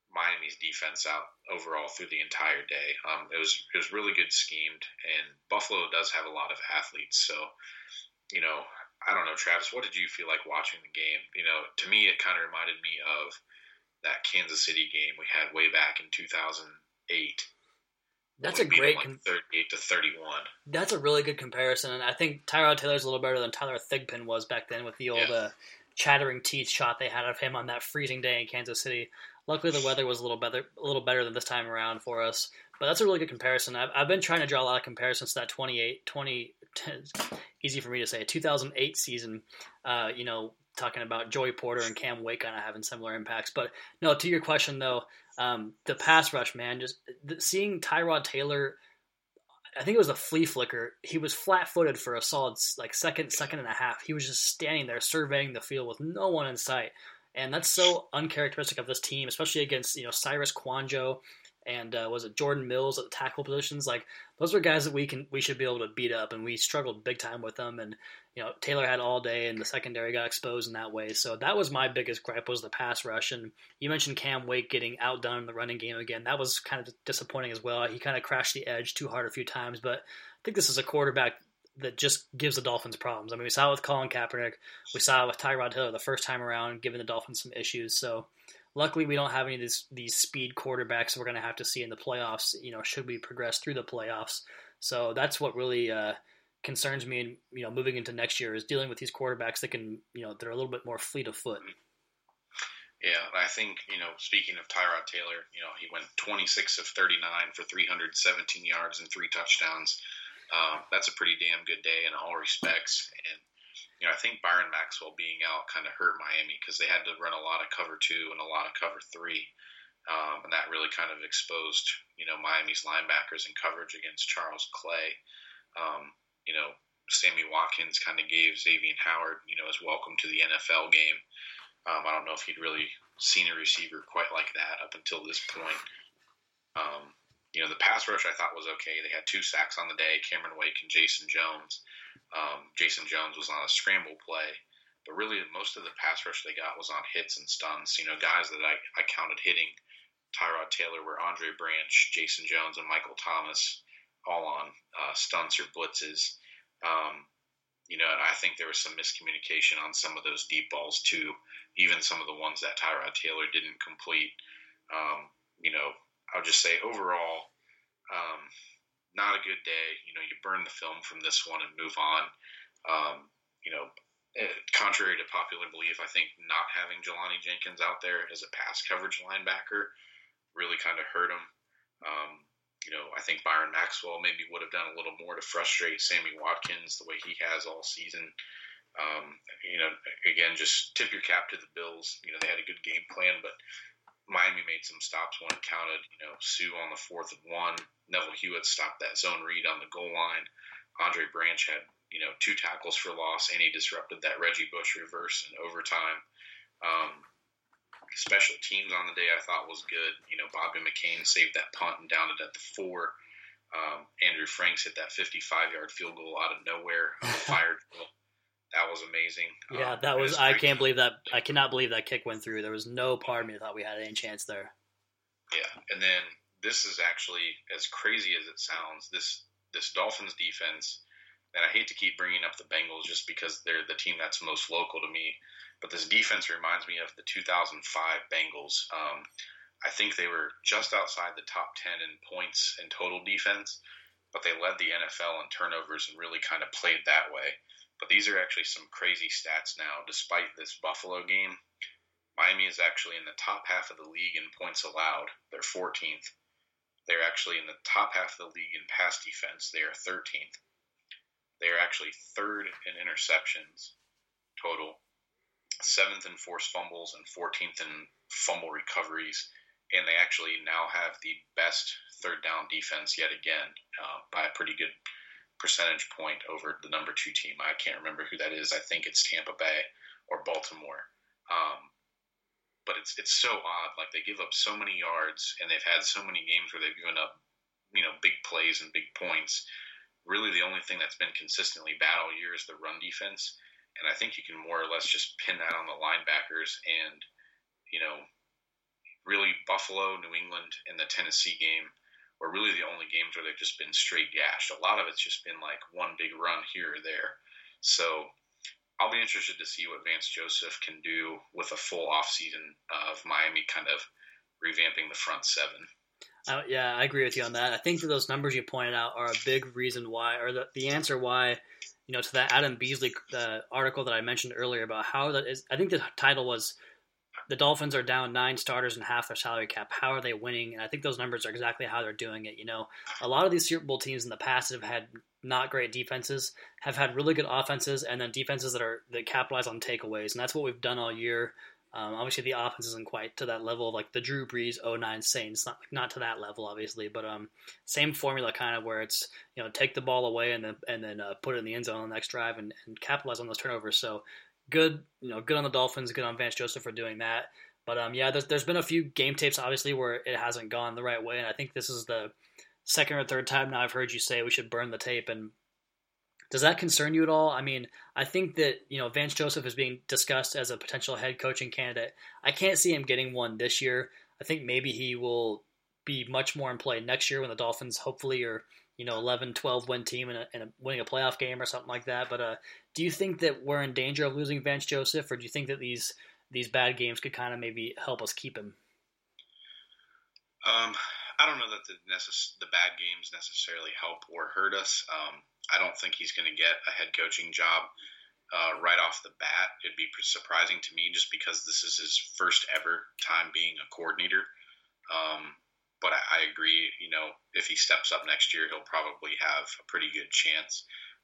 Miami's defense out overall through the entire day. It was really good schemed, and Buffalo does have a lot of athletes. So, I don't know, Travis, what did you feel like watching the game? To me, it kind of reminded me of that Kansas City game we had way back in 2008. That's a great 38-31. That's a really good comparison, and I think Tyrod Taylor's a little better than Tyler Thigpen was back then with the old chattering teeth shot they had of him on that freezing day in Kansas City. Luckily, the weather was a little better than this time around for us. But that's a really good comparison. I've been trying to draw a lot of comparisons to that easy for me to say, 2008 season, talking about Joey Porter and Cam Wake kind of having similar impacts. But no, to your question though, the pass rush, man, just seeing Tyrod Taylor, I think it was a flea flicker. He was flat-footed for a solid second and a half. He was just standing there surveying the field with no one in sight. And that's so uncharacteristic of this team, especially against Cyrus Kouandjio and was it Jordan Mills at the tackle positions? Like those are guys that we should be able to beat up, and we struggled big time with them. And Taylor had all day, and the secondary got exposed in that way. So that was my biggest gripe, was the pass rush. And you mentioned Cam Wake getting outdone in the running game again. That was kind of disappointing as well. He kind of crashed the edge too hard a few times, but I think this is a quarterback that just gives the Dolphins problems. I mean, we saw it with Colin Kaepernick. We saw it with Tyrod Taylor the first time around, giving the Dolphins some issues. So luckily we don't have any of these speed quarterbacks we're going to have to see in the playoffs, should we progress through the playoffs. So that's what really concerns me, moving into next year, is dealing with these quarterbacks that can, they're a little bit more fleet of foot. Yeah, I think, speaking of Tyrod Taylor, he went 26 of 39 for 317 yards and 3 touchdowns. That's a pretty damn good day in all respects. And, I think Byron Maxwell being out kind of hurt Miami because they had to run a lot of cover 2 and a lot of cover 3. And that really kind of exposed, Miami's linebackers in coverage against Charles Clay. Sammy Watkins kind of gave Xavier Howard, his welcome to the NFL game. I don't know if he'd really seen a receiver quite like that up until this point. The pass rush I thought was okay. They had 2 sacks on the day, Cameron Wake and Jason Jones. Jason Jones was on a scramble play, but really most of the pass rush they got was on hits and stunts. Guys that I counted hitting Tyrod Taylor were Andre Branch, Jason Jones, and Michael Thomas, all on stunts or blitzes. And I think there was some miscommunication on some of those deep balls too, even some of the ones that Tyrod Taylor didn't complete. I'll just say overall, not a good day. You burn the film from this one and move on. Contrary to popular belief, I think not having Jelani Jenkins out there as a pass coverage linebacker really kind of hurt him. I think Byron Maxwell maybe would have done a little more to frustrate Sammy Watkins the way he has all season. Again, just tip your cap to the Bills. They had a good game plan, but Miami made some stops when it counted. Sue on the 4th and 1. Neville Hewitt stopped that zone read on the goal line. Andre Branch had, 2 tackles for loss, and he disrupted that Reggie Bush reverse in overtime. Special teams on the day I thought was good. Bobby McCain saved that punt and downed it at the 4. Andrew Franks hit that 55-yard field goal out of nowhere on a fire drill. That was amazing. Yeah, that was. I can't believe that. I cannot believe that kick went through. There was no part of me that thought we had any chance there. Yeah, and then this is actually, as crazy as it sounds, this Dolphins defense. And I hate to keep bringing up the Bengals just because they're the team that's most local to me, but this defense reminds me of the 2005 Bengals. I think they were just outside the top 10 in points in total defense, but they led the NFL in turnovers and really kind of played that way. But these are actually some crazy stats now. Despite this Buffalo game, Miami is actually in the top half of the league in points allowed. They're 14th. They're actually in the top half of the league in pass defense. They are 13th. They are actually 3rd in interceptions total, 7th in forced fumbles, and 14th in fumble recoveries. And they actually now have the best third down defense yet again by a pretty good percentage point over the number 2 team. I can't remember who that is. I think it's Tampa Bay or Baltimore. But it's so odd. Like, they give up so many yards, and they've had so many games where they've given up, big plays and big points. Really, the only thing that's been consistently bad all year is the run defense. And I think you can more or less just pin that on the linebackers and, really Buffalo, New England, and the Tennessee game were really the only games where they've just been straight gashed. A lot of it's just been like one big run here or there. So I'll be interested to see what Vance Joseph can do with a full offseason of Miami kind of revamping the front seven. Yeah, I agree with you on that. I think that those numbers you pointed out are a big reason why, or the answer why, to that Adam Beasley article that I mentioned earlier about how that is. I think the title was "The Dolphins are down 9 starters and half their salary cap. How are they winning?" And I think those numbers are exactly how they're doing it. A lot of these Super Bowl teams in the past have had not great defenses, have had really good offenses, and then defenses that capitalize on takeaways, and that's what we've done all year. Obviously, the offense isn't quite to that level of like the Drew Brees 09 Saints, not to that level, obviously, but same formula kind of where it's take the ball away and then put it in the end zone on the next drive and capitalize on those turnovers. So good, good on the Dolphins, good on Vance Joseph for doing that. But yeah, there's been a few game tapes obviously where it hasn't gone the right way, and I think this is the second or third time now I've heard you say we should burn the tape. And does that concern you at all? I mean, I think that, Vance Joseph is being discussed as a potential head coaching candidate. I can't see him getting one this year. I think maybe he will be much more in play next year when the Dolphins hopefully are, 11, 12 win team and winning a playoff game or something like that. But do you think that we're in danger of losing Vance Joseph, or do you think that these bad games could kind of maybe help us keep him? I don't know that the bad games necessarily help or hurt us. I don't think he's going to get a head coaching job right off the bat. It'd be surprising to me just because this is his first ever time being a coordinator. But I agree, if he steps up next year, he'll probably have a pretty good chance.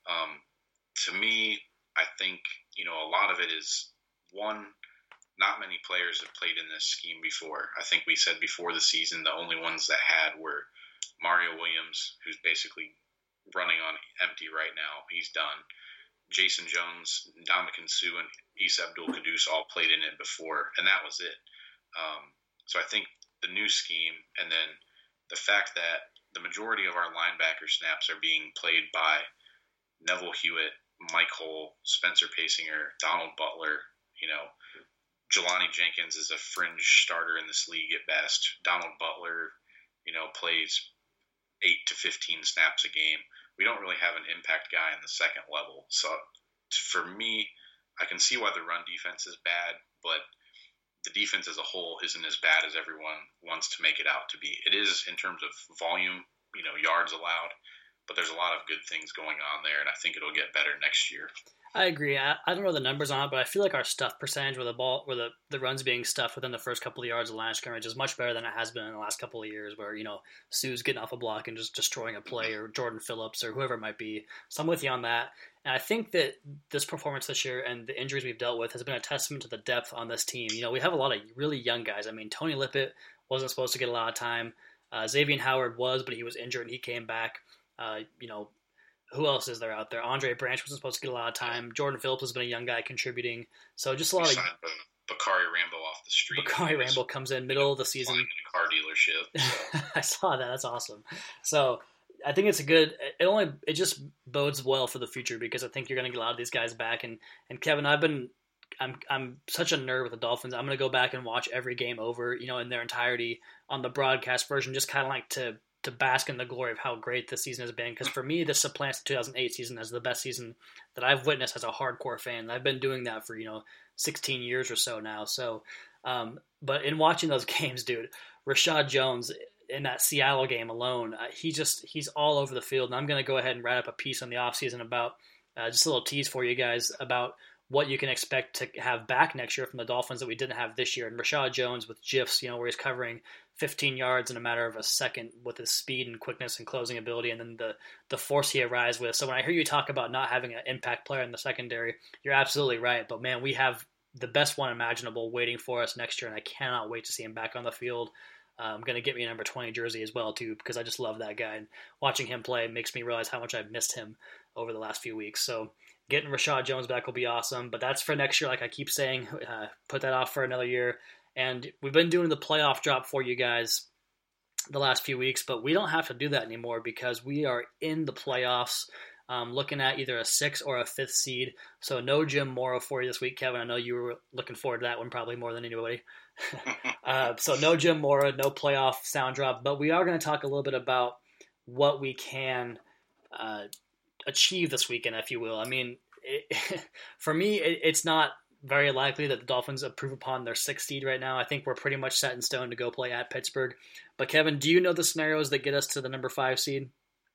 To me, I think, a lot of it is, one, not many players have played in this scheme before. I think we said before the season the only ones that had were Mario Williams, who's basically running on empty right now. He's done. Jason Jones, Ndamukong Suh, and Issa Abdul Quddus all played in it before, and that was it. So I think the new scheme, and then the fact that the majority of our linebacker snaps are being played by Neville Hewitt, Mike Hull, Spencer Paysinger, Donald Butler, Jelani Jenkins is a fringe starter in this league at best. Donald Butler, plays 8 to 15 snaps a game. We don't really have an impact guy in the second level. So for me, I can see why the run defense is bad, but the defense as a whole isn't as bad as everyone wants to make it out to be. It is in terms of volume, yards allowed, but there's a lot of good things going on there, and I think it'll get better next year. I agree. I don't know the numbers on it, but I feel like our stuff percentage where the run's being stuffed within the first couple of yards of the line of scrimmage is much better than it has been in the last couple of years, where Sue's getting off a block and just destroying a play, or Jordan Phillips or whoever it might be. So I'm with you on that. And I think that this performance this year and the injuries we've dealt with has been a testament to the depth on this team. We have a lot of really young guys. I mean, Tony Lippett wasn't supposed to get a lot of time. Xavier Howard was, but he was injured and he came back. Who else is there out there? Andre Branch wasn't supposed to get a lot of time. Jordan Phillips has been a young guy contributing. So just a lot of... Bakari Rambo off the street. Bakari Rambo comes in middle of the season. In a car dealership. So. I saw that. That's awesome. So I think it's a good... It just bodes well for the future, because I think you're going to get a lot of these guys back. And Kevin, I'm such a nerd with the Dolphins. I'm going to go back and watch every game over, in their entirety on the broadcast version, just kind of like to bask in the glory of how great this season has been. Because for me, this supplants the 2008 season as the best season that I've witnessed as a hardcore fan. I've been doing that for 16 years or so now. So, but in watching those games, dude, Rashad Jones in that Seattle game alone, he's all over the field. And I'm going to go ahead and write up a piece on the offseason about just a little tease for you guys about what you can expect to have back next year from the Dolphins that we didn't have this year. And Rashad Jones with GIFs, where he's covering 15 yards in a matter of a second with his speed and quickness and closing ability, and then the force he arrives with. So when I hear you talk about not having an impact player in the secondary, you're absolutely right. But man, we have the best one imaginable waiting for us next year, and I cannot wait to see him back on the field. I'm going to get me a number 20 jersey as well, too, because I just love that guy. And watching him play makes me realize how much I've missed him over the last few weeks. So getting Rashad Jones back will be awesome. But that's for next year, like I keep saying. Put that off for another year. And we've been doing the playoff drop for you guys the last few weeks, but we don't have to do that anymore because we are in the playoffs, looking at either a 6th or a 5th seed. So no Jim Mora for you this week, Kevin. I know you were looking forward to that one probably more than anybody. So no Jim Mora, no playoff sound drop, but we are going to talk a little bit about what we can achieve this weekend, if you will. I mean, for me, it's not very likely that the Dolphins improve upon their 6th seed right now. I think we're pretty much set in stone to go play at Pittsburgh. But Kevin, do you know the scenarios that get us to the number 5 seed?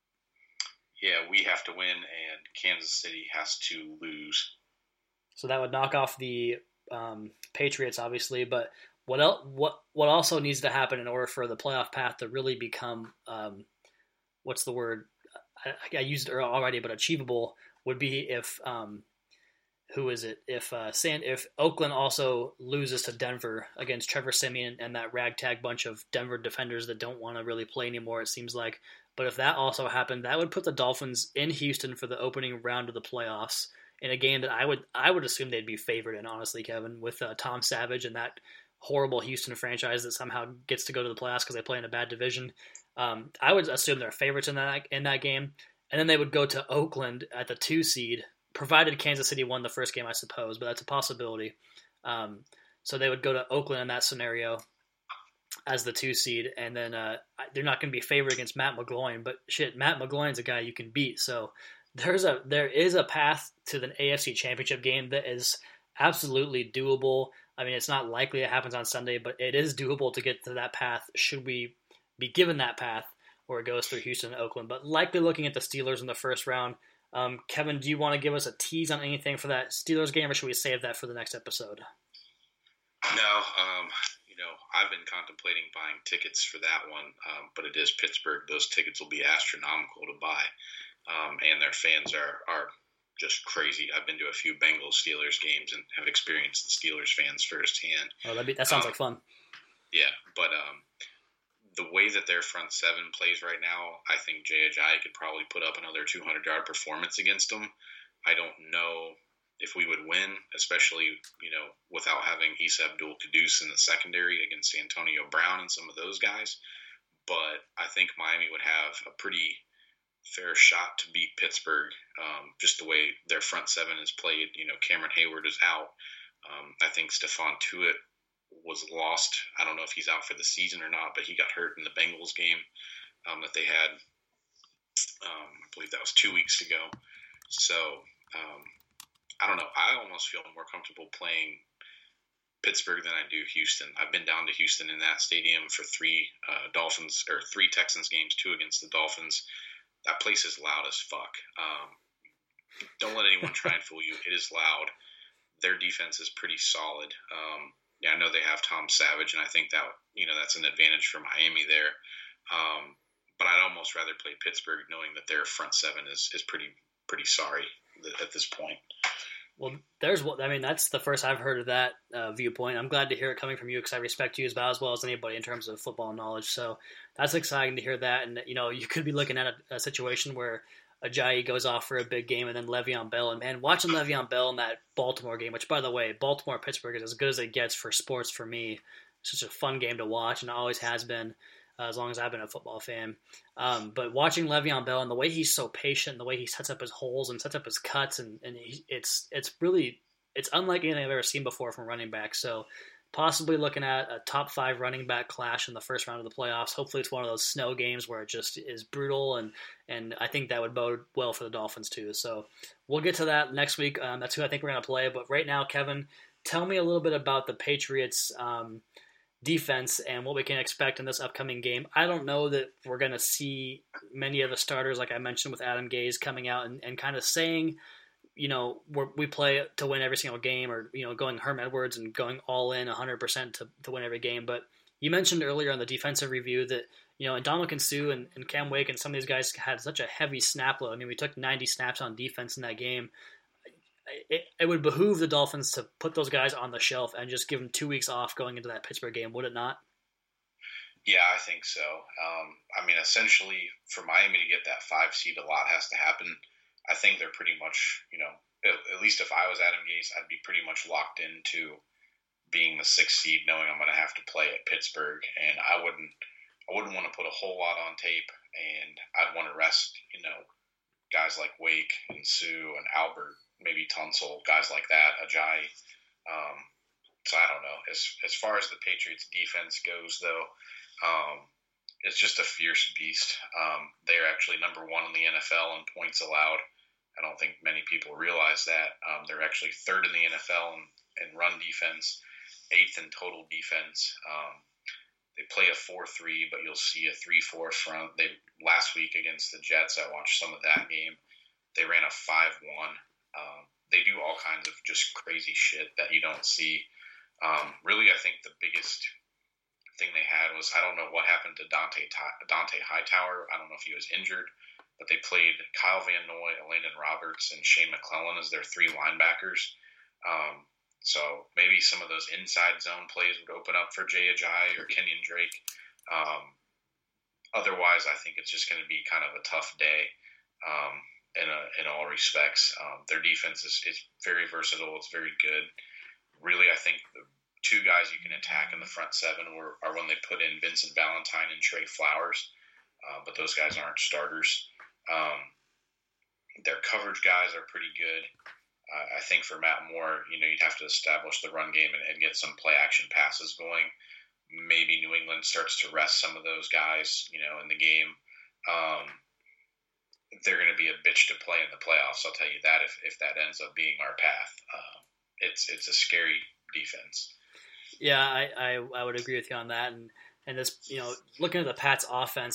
Yeah, we have to win, and Kansas City has to lose. So that would knock off the Patriots, obviously. But what also needs to happen in order for the playoff path to really become what's the word? I used it already, but achievable would be if who is it? If Oakland also loses to Denver against Trevor Siemian and that ragtag bunch of Denver defenders that don't want to really play anymore, it seems like. But if that also happened, that would put the Dolphins in Houston for the opening round of the playoffs in a game that I would assume they'd be favored in, honestly, Kevin, with Tom Savage and that horrible Houston franchise that somehow gets to go to the playoffs because they play in a bad division. I would assume they're favorites in that game, and then they would go to Oakland at the 2 seed, provided Kansas City won the first game, I suppose, but that's a possibility. So they would go to Oakland in that scenario as the 2 seed, and then they're not going to be favored against Matt McGloin, but shit, Matt McGloin's a guy you can beat. So there is a path to the AFC Championship game that is absolutely doable. I mean, it's not likely it happens on Sunday, but it is doable to get to that path should we be given that path where it goes through Houston and Oakland. But likely looking at the Steelers in the first round. Kevin, do you want to give us a tease on anything for that Steelers game, or should we save that for the next episode? No, I've been contemplating buying tickets for that one, but it is Pittsburgh. Those tickets will be astronomical to buy, and their fans are just crazy. I've been to a few Bengals Steelers games and have experienced the Steelers fans firsthand. Oh, that sounds like fun. Yeah, but the way that their front seven plays right now, I think Jay Ajayi could probably put up another 200-yard performance against them. I don't know if we would win, especially, without having Issa Abdul Quddus in the secondary against Antonio Brown and some of those guys. But I think Miami would have a pretty fair shot to beat Pittsburgh, just the way their front seven is played. Cameron Hayward is out. I think Stephon Tuitt was lost. I don't know if he's out for the season or not, but he got hurt in the Bengals game that they had. I believe that was 2 weeks ago. So I don't know. I almost feel more comfortable playing Pittsburgh than I do Houston. I've been down to Houston in that stadium for 3 Texans games, 2 against the Dolphins. That place is loud as fuck. Don't let anyone try and fool you. It is loud. Their defense is pretty solid. I know they have Tom Savage, and I think that that's an advantage for Miami there. But I'd almost rather play Pittsburgh, knowing that their front seven is pretty sorry at this point. Well, that's the first I've heard of that viewpoint. I'm glad to hear it coming from you because I respect you about as well as anybody in terms of football knowledge. So that's exciting to hear that. And, you could be looking at a situation where Ajayi goes off for a big game and then Le'Veon Bell. And, man, watching Le'Veon Bell in that Baltimore game, which, by the way, Baltimore-Pittsburgh is as good as it gets for sports for me. It's such a fun game to watch, and it always has been. As long as I've been a football fan. But watching Le'Veon Bell and the way he's so patient, the way he sets up his holes and sets up his cuts, and it's unlike anything I've ever seen before from running back. So possibly looking at a top 5 running back clash in the first round of the playoffs. Hopefully it's one of those snow games where it just is brutal, and I think that would bode well for the Dolphins too. So we'll get to that next week. That's who I think we're going to play. But right now, Kevin, tell me a little bit about the Patriots defense and what we can expect in this upcoming game. I don't know that we're going to see many of the starters, like I mentioned with Adam Gase, coming out and kind of saying, we play to win every single game, or, going Herm Edwards and going all in 100% to win every game. But you mentioned earlier on the defensive review that, and Ndamukong Suh and Cam Wake and some of these guys had such a heavy snap load. I mean, we took 90 snaps on defense in that game. It would behoove the Dolphins to put those guys on the shelf and just give them 2 weeks off going into that Pittsburgh game, would it not? Yeah, I think so. Essentially, for Miami to get that 5 seed, a lot has to happen. I think they're pretty much, at least if I was Adam Gase, I'd be pretty much locked into being the 6th seed, knowing I'm going to have to play at Pittsburgh, and I wouldn't want to put a whole lot on tape, and I'd want to rest, guys like Wake and Sue and Albert, maybe Tunsil, guys like that, Ajayi. So I don't know. As far as the Patriots defense goes, though, it's just a fierce beast. They're actually number one in the NFL in points allowed. I don't think many people realize that. They're actually third in the NFL in run defense, eighth in total defense. They play a 4-3, but you'll see a 3-4 front. Last week against the Jets, I watched some of that game. They ran a 5-1. They do all kinds of just crazy shit that you don't see. Really, I think the biggest thing they had was, I don't know what happened to Dante Hightower. I don't know if he was injured, but they played Kyle Van Noy, Elandon Roberts, and Shane McClellan as their three linebackers. So maybe some of those inside zone plays would open up for Jay Ajayi or Kenyon Drake. Otherwise, I think it's just going to be kind of a tough day in all respects. Their defense is very versatile. It's very good. Really, I think the two guys you can attack in the front seven are when they put in Vincent Valentine and Trey Flowers, but those guys aren't starters. Their coverage guys are pretty good. I think for Matt Moore, you'd have to establish the run game and get some play action passes going. Maybe New England starts to rest some of those guys, in the game. They're going to be a bitch to play in the playoffs. I'll tell you that if that ends up being our path. It's a scary defense. Yeah, I would agree with you on that. And this, looking at the Pats offense,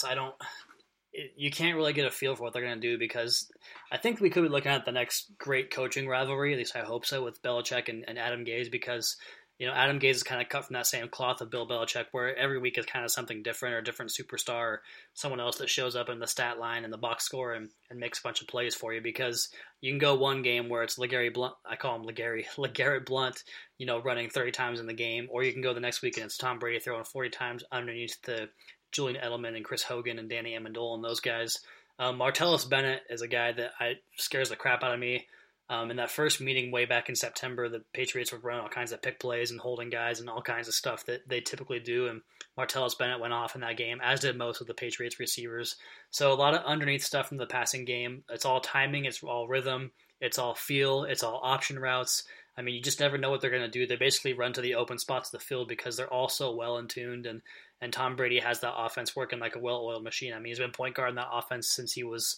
you can't really get a feel for what they're going to do, because I think we could be looking at the next great coaching rivalry, at least I hope so, with Belichick and Adam Gase, because, Adam Gase is kind of cut from that same cloth of Bill Belichick, where every week is kind of something different, or a different superstar, or someone else that shows up in the stat line and the box score and makes a bunch of plays for you, because you can go one game where it's LeGarrette Blount, I call him LeGarrette Blount, running 30 times in the game, or you can go the next week and it's Tom Brady throwing 40 times underneath the Julian Edelman and Chris Hogan and Danny Amendola and those guys. Martellus Bennett is a guy that scares the crap out of me. In that first meeting way back in September, the Patriots were running all kinds of pick plays and holding guys and all kinds of stuff that they typically do, and Martellus Bennett went off in that game, as did most of the Patriots receivers. So a lot of underneath stuff from the passing game. It's all timing, it's all rhythm, it's all feel, it's all option routes. I mean, you just never know what they're going to do. They basically run to the open spots of the field because they're all so well in tuned, and Tom Brady has that offense working like a well-oiled machine. I mean, he's been point guard in that offense since he was,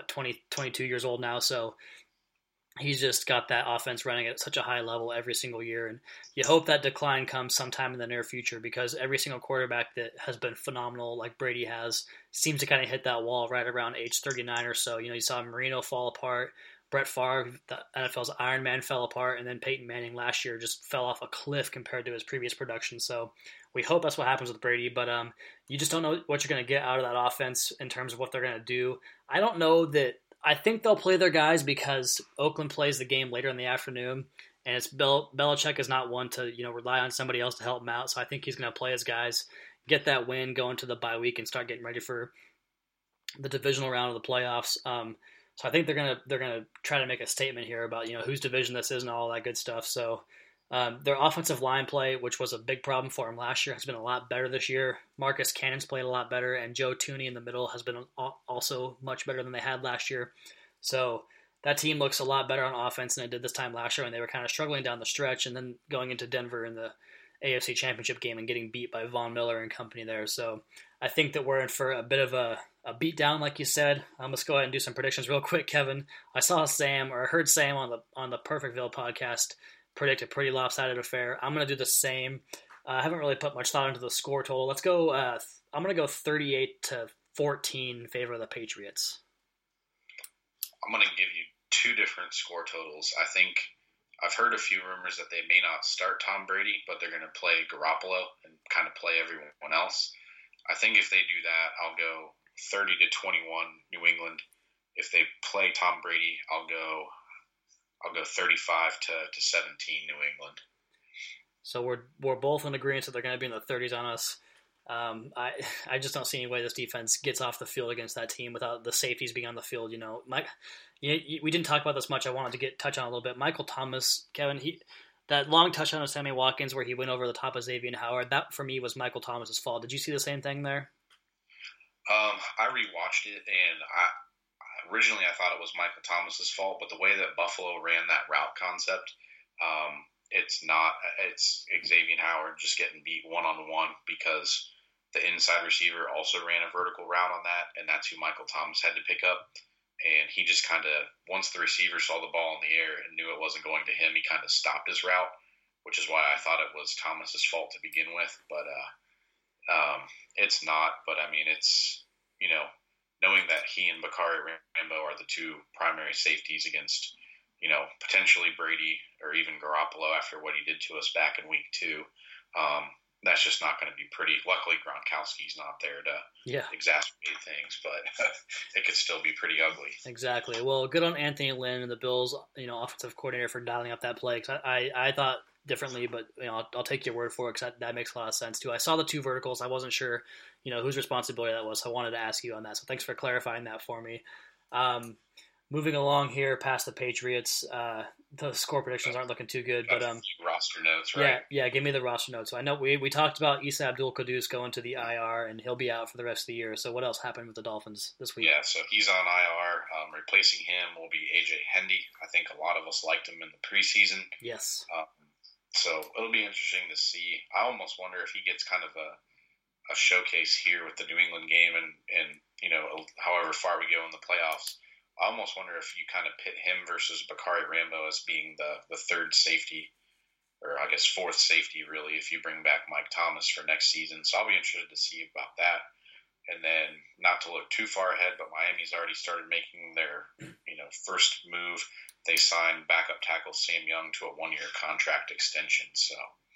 22 years old now, so he's just got that offense running at such a high level every single year, and you hope that decline comes sometime in the near future, because every single quarterback that has been phenomenal, like Brady has, seems to kind of hit that wall right around age 39 or so. You saw Marino fall apart, Brett Favre, the NFL's Iron Man, fell apart, and then Peyton Manning last year just fell off a cliff compared to his previous production. So we hope that's what happens with Brady, but you just don't know what you're going to get out of that offense in terms of what they're going to do. I don't know that. I think they'll play their guys because Oakland plays the game later in the afternoon, and it's Belichick is not one to rely on somebody else to help him out. So I think he's going to play his guys, get that win, go into the bye week, and start getting ready for the divisional round of the playoffs. So I think they're gonna try to make a statement here about whose division this is and all that good stuff. So their offensive line play, which was a big problem for him last year, has been a lot better this year. Marcus Cannon's played a lot better, and Joe Thuney in the middle has been also much better than they had last year. So that team looks a lot better on offense than it did this time last year when they were kind of struggling down the stretch, and then going into Denver in the AFC Championship game and getting beat by Von Miller and company there. So I think that we're in for a bit of a beatdown, like you said. Let's go ahead and do some predictions real quick, Kevin. I heard Sam on the Perfectville podcast predict a pretty lopsided affair. I'm going to do the same. I haven't really put much thought into the score total. Let's go. I'm going to go 38-14 in favor of the Patriots. I'm going to give you two different score totals. I think I've heard a few rumors that they may not start Tom Brady, but they're going to play Garoppolo and kind of play everyone else. I think if they do that, I'll go 30-21 New England. If they play Tom Brady, I'll go 35-17 New England. So we're both in agreement that they're going to be in the 30s on us. I just don't see any way this defense gets off the field against that team without the safeties being on the field. We didn't talk about this much. I wanted to touch on a little bit. Michael Thomas, Kevin, that long touchdown of Sammy Watkins where he went over the top of Xavier Howard, that for me was Michael Thomas's fault. Did you see the same thing there? I rewatched it, and originally I thought it was Michael Thomas's fault, but the way that Buffalo ran that route concept, it's not. It's Xavier Howard just getting beat one-on-one because the inside receiver also ran a vertical route on that, and that's who Michael Thomas had to pick up. And he just kind of, once the receiver saw the ball in the air and knew it wasn't going to him, he kind of stopped his route, which is why I thought it was Thomas's fault to begin with. But it's not. But, I mean, it's, knowing that he and Bakari Rambo are the two primary safeties against, potentially Brady or even Garoppolo after what he did to us back in week 2, that's just not going to be pretty. Luckily, Gronkowski's not there to exacerbate things, but it could still be pretty ugly. Exactly. Well, good on Anthony Lynn and the Bills, offensive coordinator for dialing up that play. Cause I thought differently, but I'll take your word for it because that makes a lot of sense too. I saw the two verticals. I wasn't sure, whose responsibility that was. So I wanted to ask you on that. So thanks for clarifying that for me. Moving along here past the Patriots, the score predictions aren't looking too good. But roster notes, right? Yeah, give me the roster notes. So I know we talked about Issa Abdul Quddus going to the IR, and he'll be out for the rest of the year. So what else happened with the Dolphins this week? Yeah, so he's on IR. Replacing him will be AJ Hendy. I think a lot of us liked him in the preseason. Yes. So it'll be interesting to see. I almost wonder if he gets kind of a showcase here with the New England game, and however far we go in the playoffs. I almost wonder if you kind of pit him versus Bakari Rambo as being the third safety, or I guess fourth safety, really, if you bring back Mike Thomas for next season. So I'll be interested to see about that. And then, not to look too far ahead, but Miami's already started making their, first move. They signed backup tackle Sam Young to a 1-year contract extension. So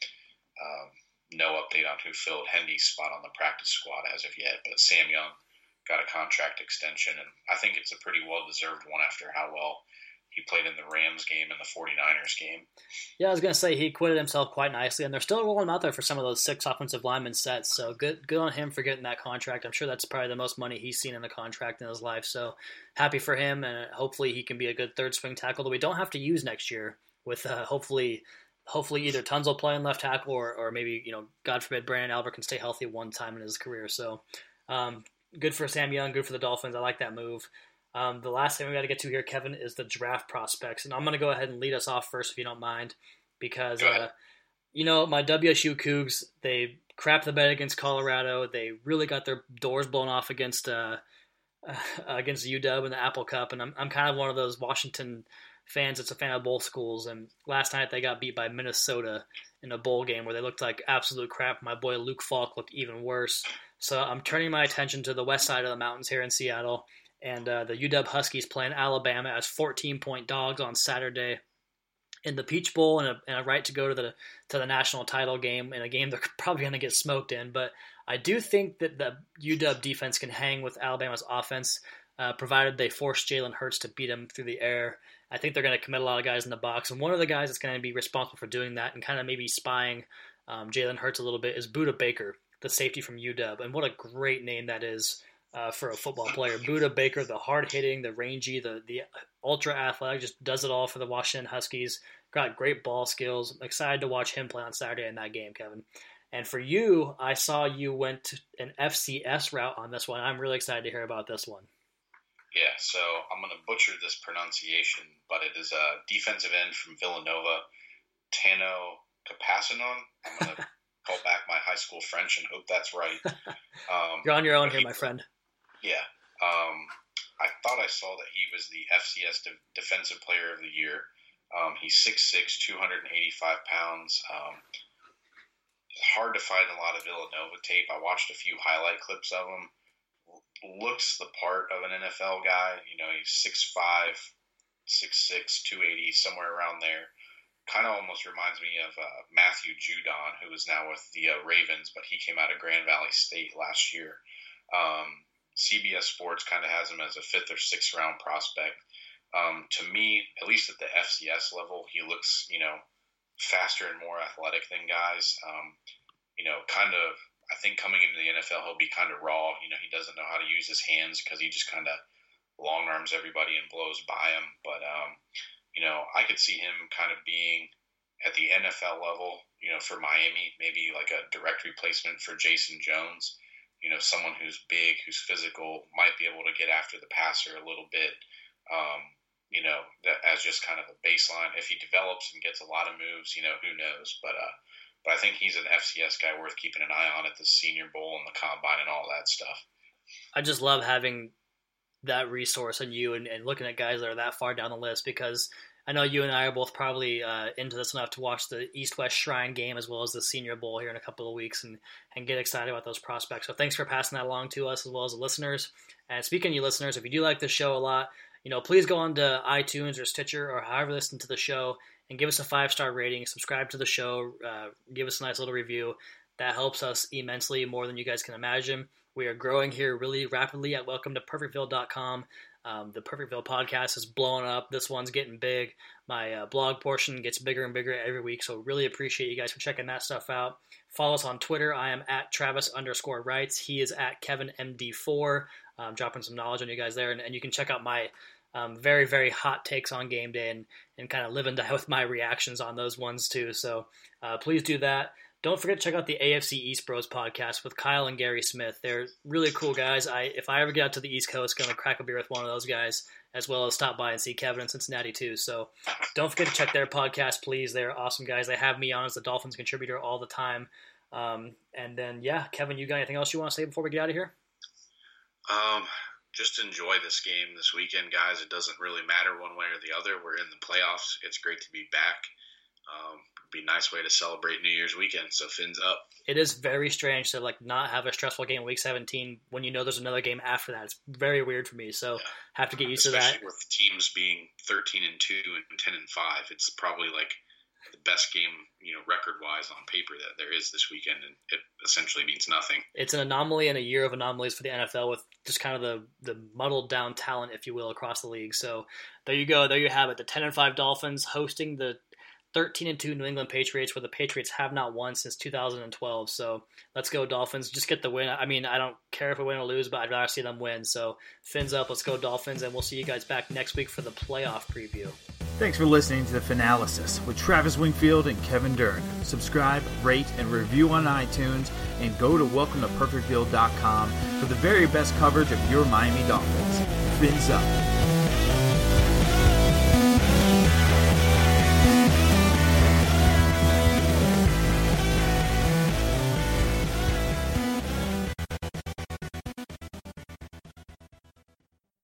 no update on who filled Hendy's spot on the practice squad as of yet, but Sam Young got a contract extension, and I think it's a pretty well-deserved one after how well he played in the Rams game and the 49ers game. Yeah, I was going to say he acquitted himself quite nicely, and they're still rolling him out there for some of those 6 offensive lineman sets, so good on him for getting that contract. I'm sure that's probably the most money he's seen in a contract in his life, so happy for him, and hopefully he can be a good third swing tackle that we don't have to use next year with hopefully either Tunzel playing left tackle or maybe, God forbid, Brandon Albert can stay healthy one time in his career, so good for Sam Young, good for the Dolphins. I like that move. The last thing we got to get to here, Kevin, is the draft prospects. And I'm going to go ahead and lead us off first, if you don't mind, because, my WSU Cougs, they crapped the bed against Colorado. They really got their doors blown off against UW in the Apple Cup. And I'm kind of one of those Washington fans that's a fan of both schools. And last night they got beat by Minnesota in a bowl game where they looked like absolute crap. My boy Luke Falk looked even worse. So I'm turning my attention to the west side of the mountains here in Seattle, and the UW Huskies playing Alabama as 14-point dogs on Saturday in the Peach Bowl, and a right to go to the national title game, in a game they're probably going to get smoked in. But I do think that the UW defense can hang with Alabama's offense, provided they force Jalen Hurts to beat him through the air. I think they're going to commit a lot of guys in the box, and one of the guys that's going to be responsible for doing that and kind of maybe spying Jalen Hurts a little bit is Budda Baker, the safety from UW. And what a great name that is for a football player. Budda Baker, the hard-hitting, the rangy, the ultra-athletic, just does it all for the Washington Huskies. Got great ball skills. I'm excited to watch him play on Saturday in that game, Kevin. And for you, I saw you went an FCS route on this one. I'm really excited to hear about this one. Yeah, so I'm going to butcher this pronunciation, but it is a defensive end from Villanova, Tano Capacinon. I'm going to call back my high school French and hope that's right. You're on your own here, my friend. Yeah. I thought I saw that he was the FCS Defensive Player of the Year. He's 6'6", 285 pounds. It's hard to find a lot of Villanova tape. I watched a few highlight clips of him. Looks the part of an NFL guy. He's 6'5", 6'6", 280, somewhere around there. Kind of almost reminds me of Matthew Judon, who is now with the Ravens, but he came out of Grand Valley State last year. CBS Sports kind of has him as a 5th or 6th round prospect. To me, at least at the FCS level, he looks, faster and more athletic than guys. I think coming into the NFL, he'll be kind of raw. He doesn't know how to use his hands because he just kind of long arms everybody and blows by him. But, I could see him kind of being at the NFL level, for Miami, maybe like a direct replacement for Jason Jones, someone who's big, who's physical, might be able to get after the passer a little bit. that as just kind of a baseline. If he develops and gets a lot of moves, who knows? But I think he's an FCS guy worth keeping an eye on at the Senior Bowl and the Combine and all that stuff. I just love having that resource in you and looking at guys that are that far down the list, because I know you and I are both probably into this enough to watch the East-West Shrine game as well as the Senior Bowl here in a couple of weeks and get excited about those prospects. So thanks for passing that along to us as well as the listeners. And speaking of you listeners, if you do like this show a lot, please go on to iTunes or Stitcher or however you listen to the show and give us a 5-star rating, subscribe to the show, give us a nice little review. That helps us immensely, more than you guys can imagine. We are growing here really rapidly at welcome-to-perfectville.com. The Perfectville podcast is blowing up. This one's getting big. My blog portion gets bigger and bigger every week, so really appreciate you guys for checking that stuff out. Follow us on Twitter. I am at Travis_Wrights. He is at KevinMD4. Dropping some knowledge on you guys there, and you can check out my very, very hot takes on game day and kind of live and die with my reactions on those ones too. So please do that. Don't forget to check out the AFC East Bros podcast with Kyle and Gary Smith. They're really cool guys. If I ever get out to the East Coast, going to crack a beer with one of those guys, as well as stop by and see Kevin in Cincinnati too. So don't forget to check their podcast, please. They're awesome guys. They have me on as the Dolphins contributor all the time. And then, Kevin, you got anything else you want to say before we get out of here? Just enjoy this game this weekend, guys. It doesn't really matter one way or the other. We're in the playoffs. It's great to be back. It'd be a nice way to celebrate New Year's weekend. So fins up. It is very strange to not have a stressful game week 17 when there's another game after that. It's very weird for me. So have to get used to that. Especially with teams being 13-2 and 10-5. It's probably the best game, record-wise on paper that there is this weekend, and it essentially means nothing. It's an anomaly in a year of anomalies for the NFL with just kind of the muddled down talent, if you will, across the league. So there you go. There you have it. The 10-5 Dolphins hosting the 13-2 New England Patriots, where the Patriots have not won since 2012. So let's go Dolphins. Just get the win. I mean, I don't care if we win or lose, but I'd rather see them win. So fins up. Let's go Dolphins, and we'll see you guys back next week for the playoff preview. Thanks for listening to the Finalysis with Travis Wingfield and Kevin Dern. Subscribe, rate, and review on iTunes, and go to welcome-to-perfectville.com for the very best coverage of your Miami Dolphins. Fins up.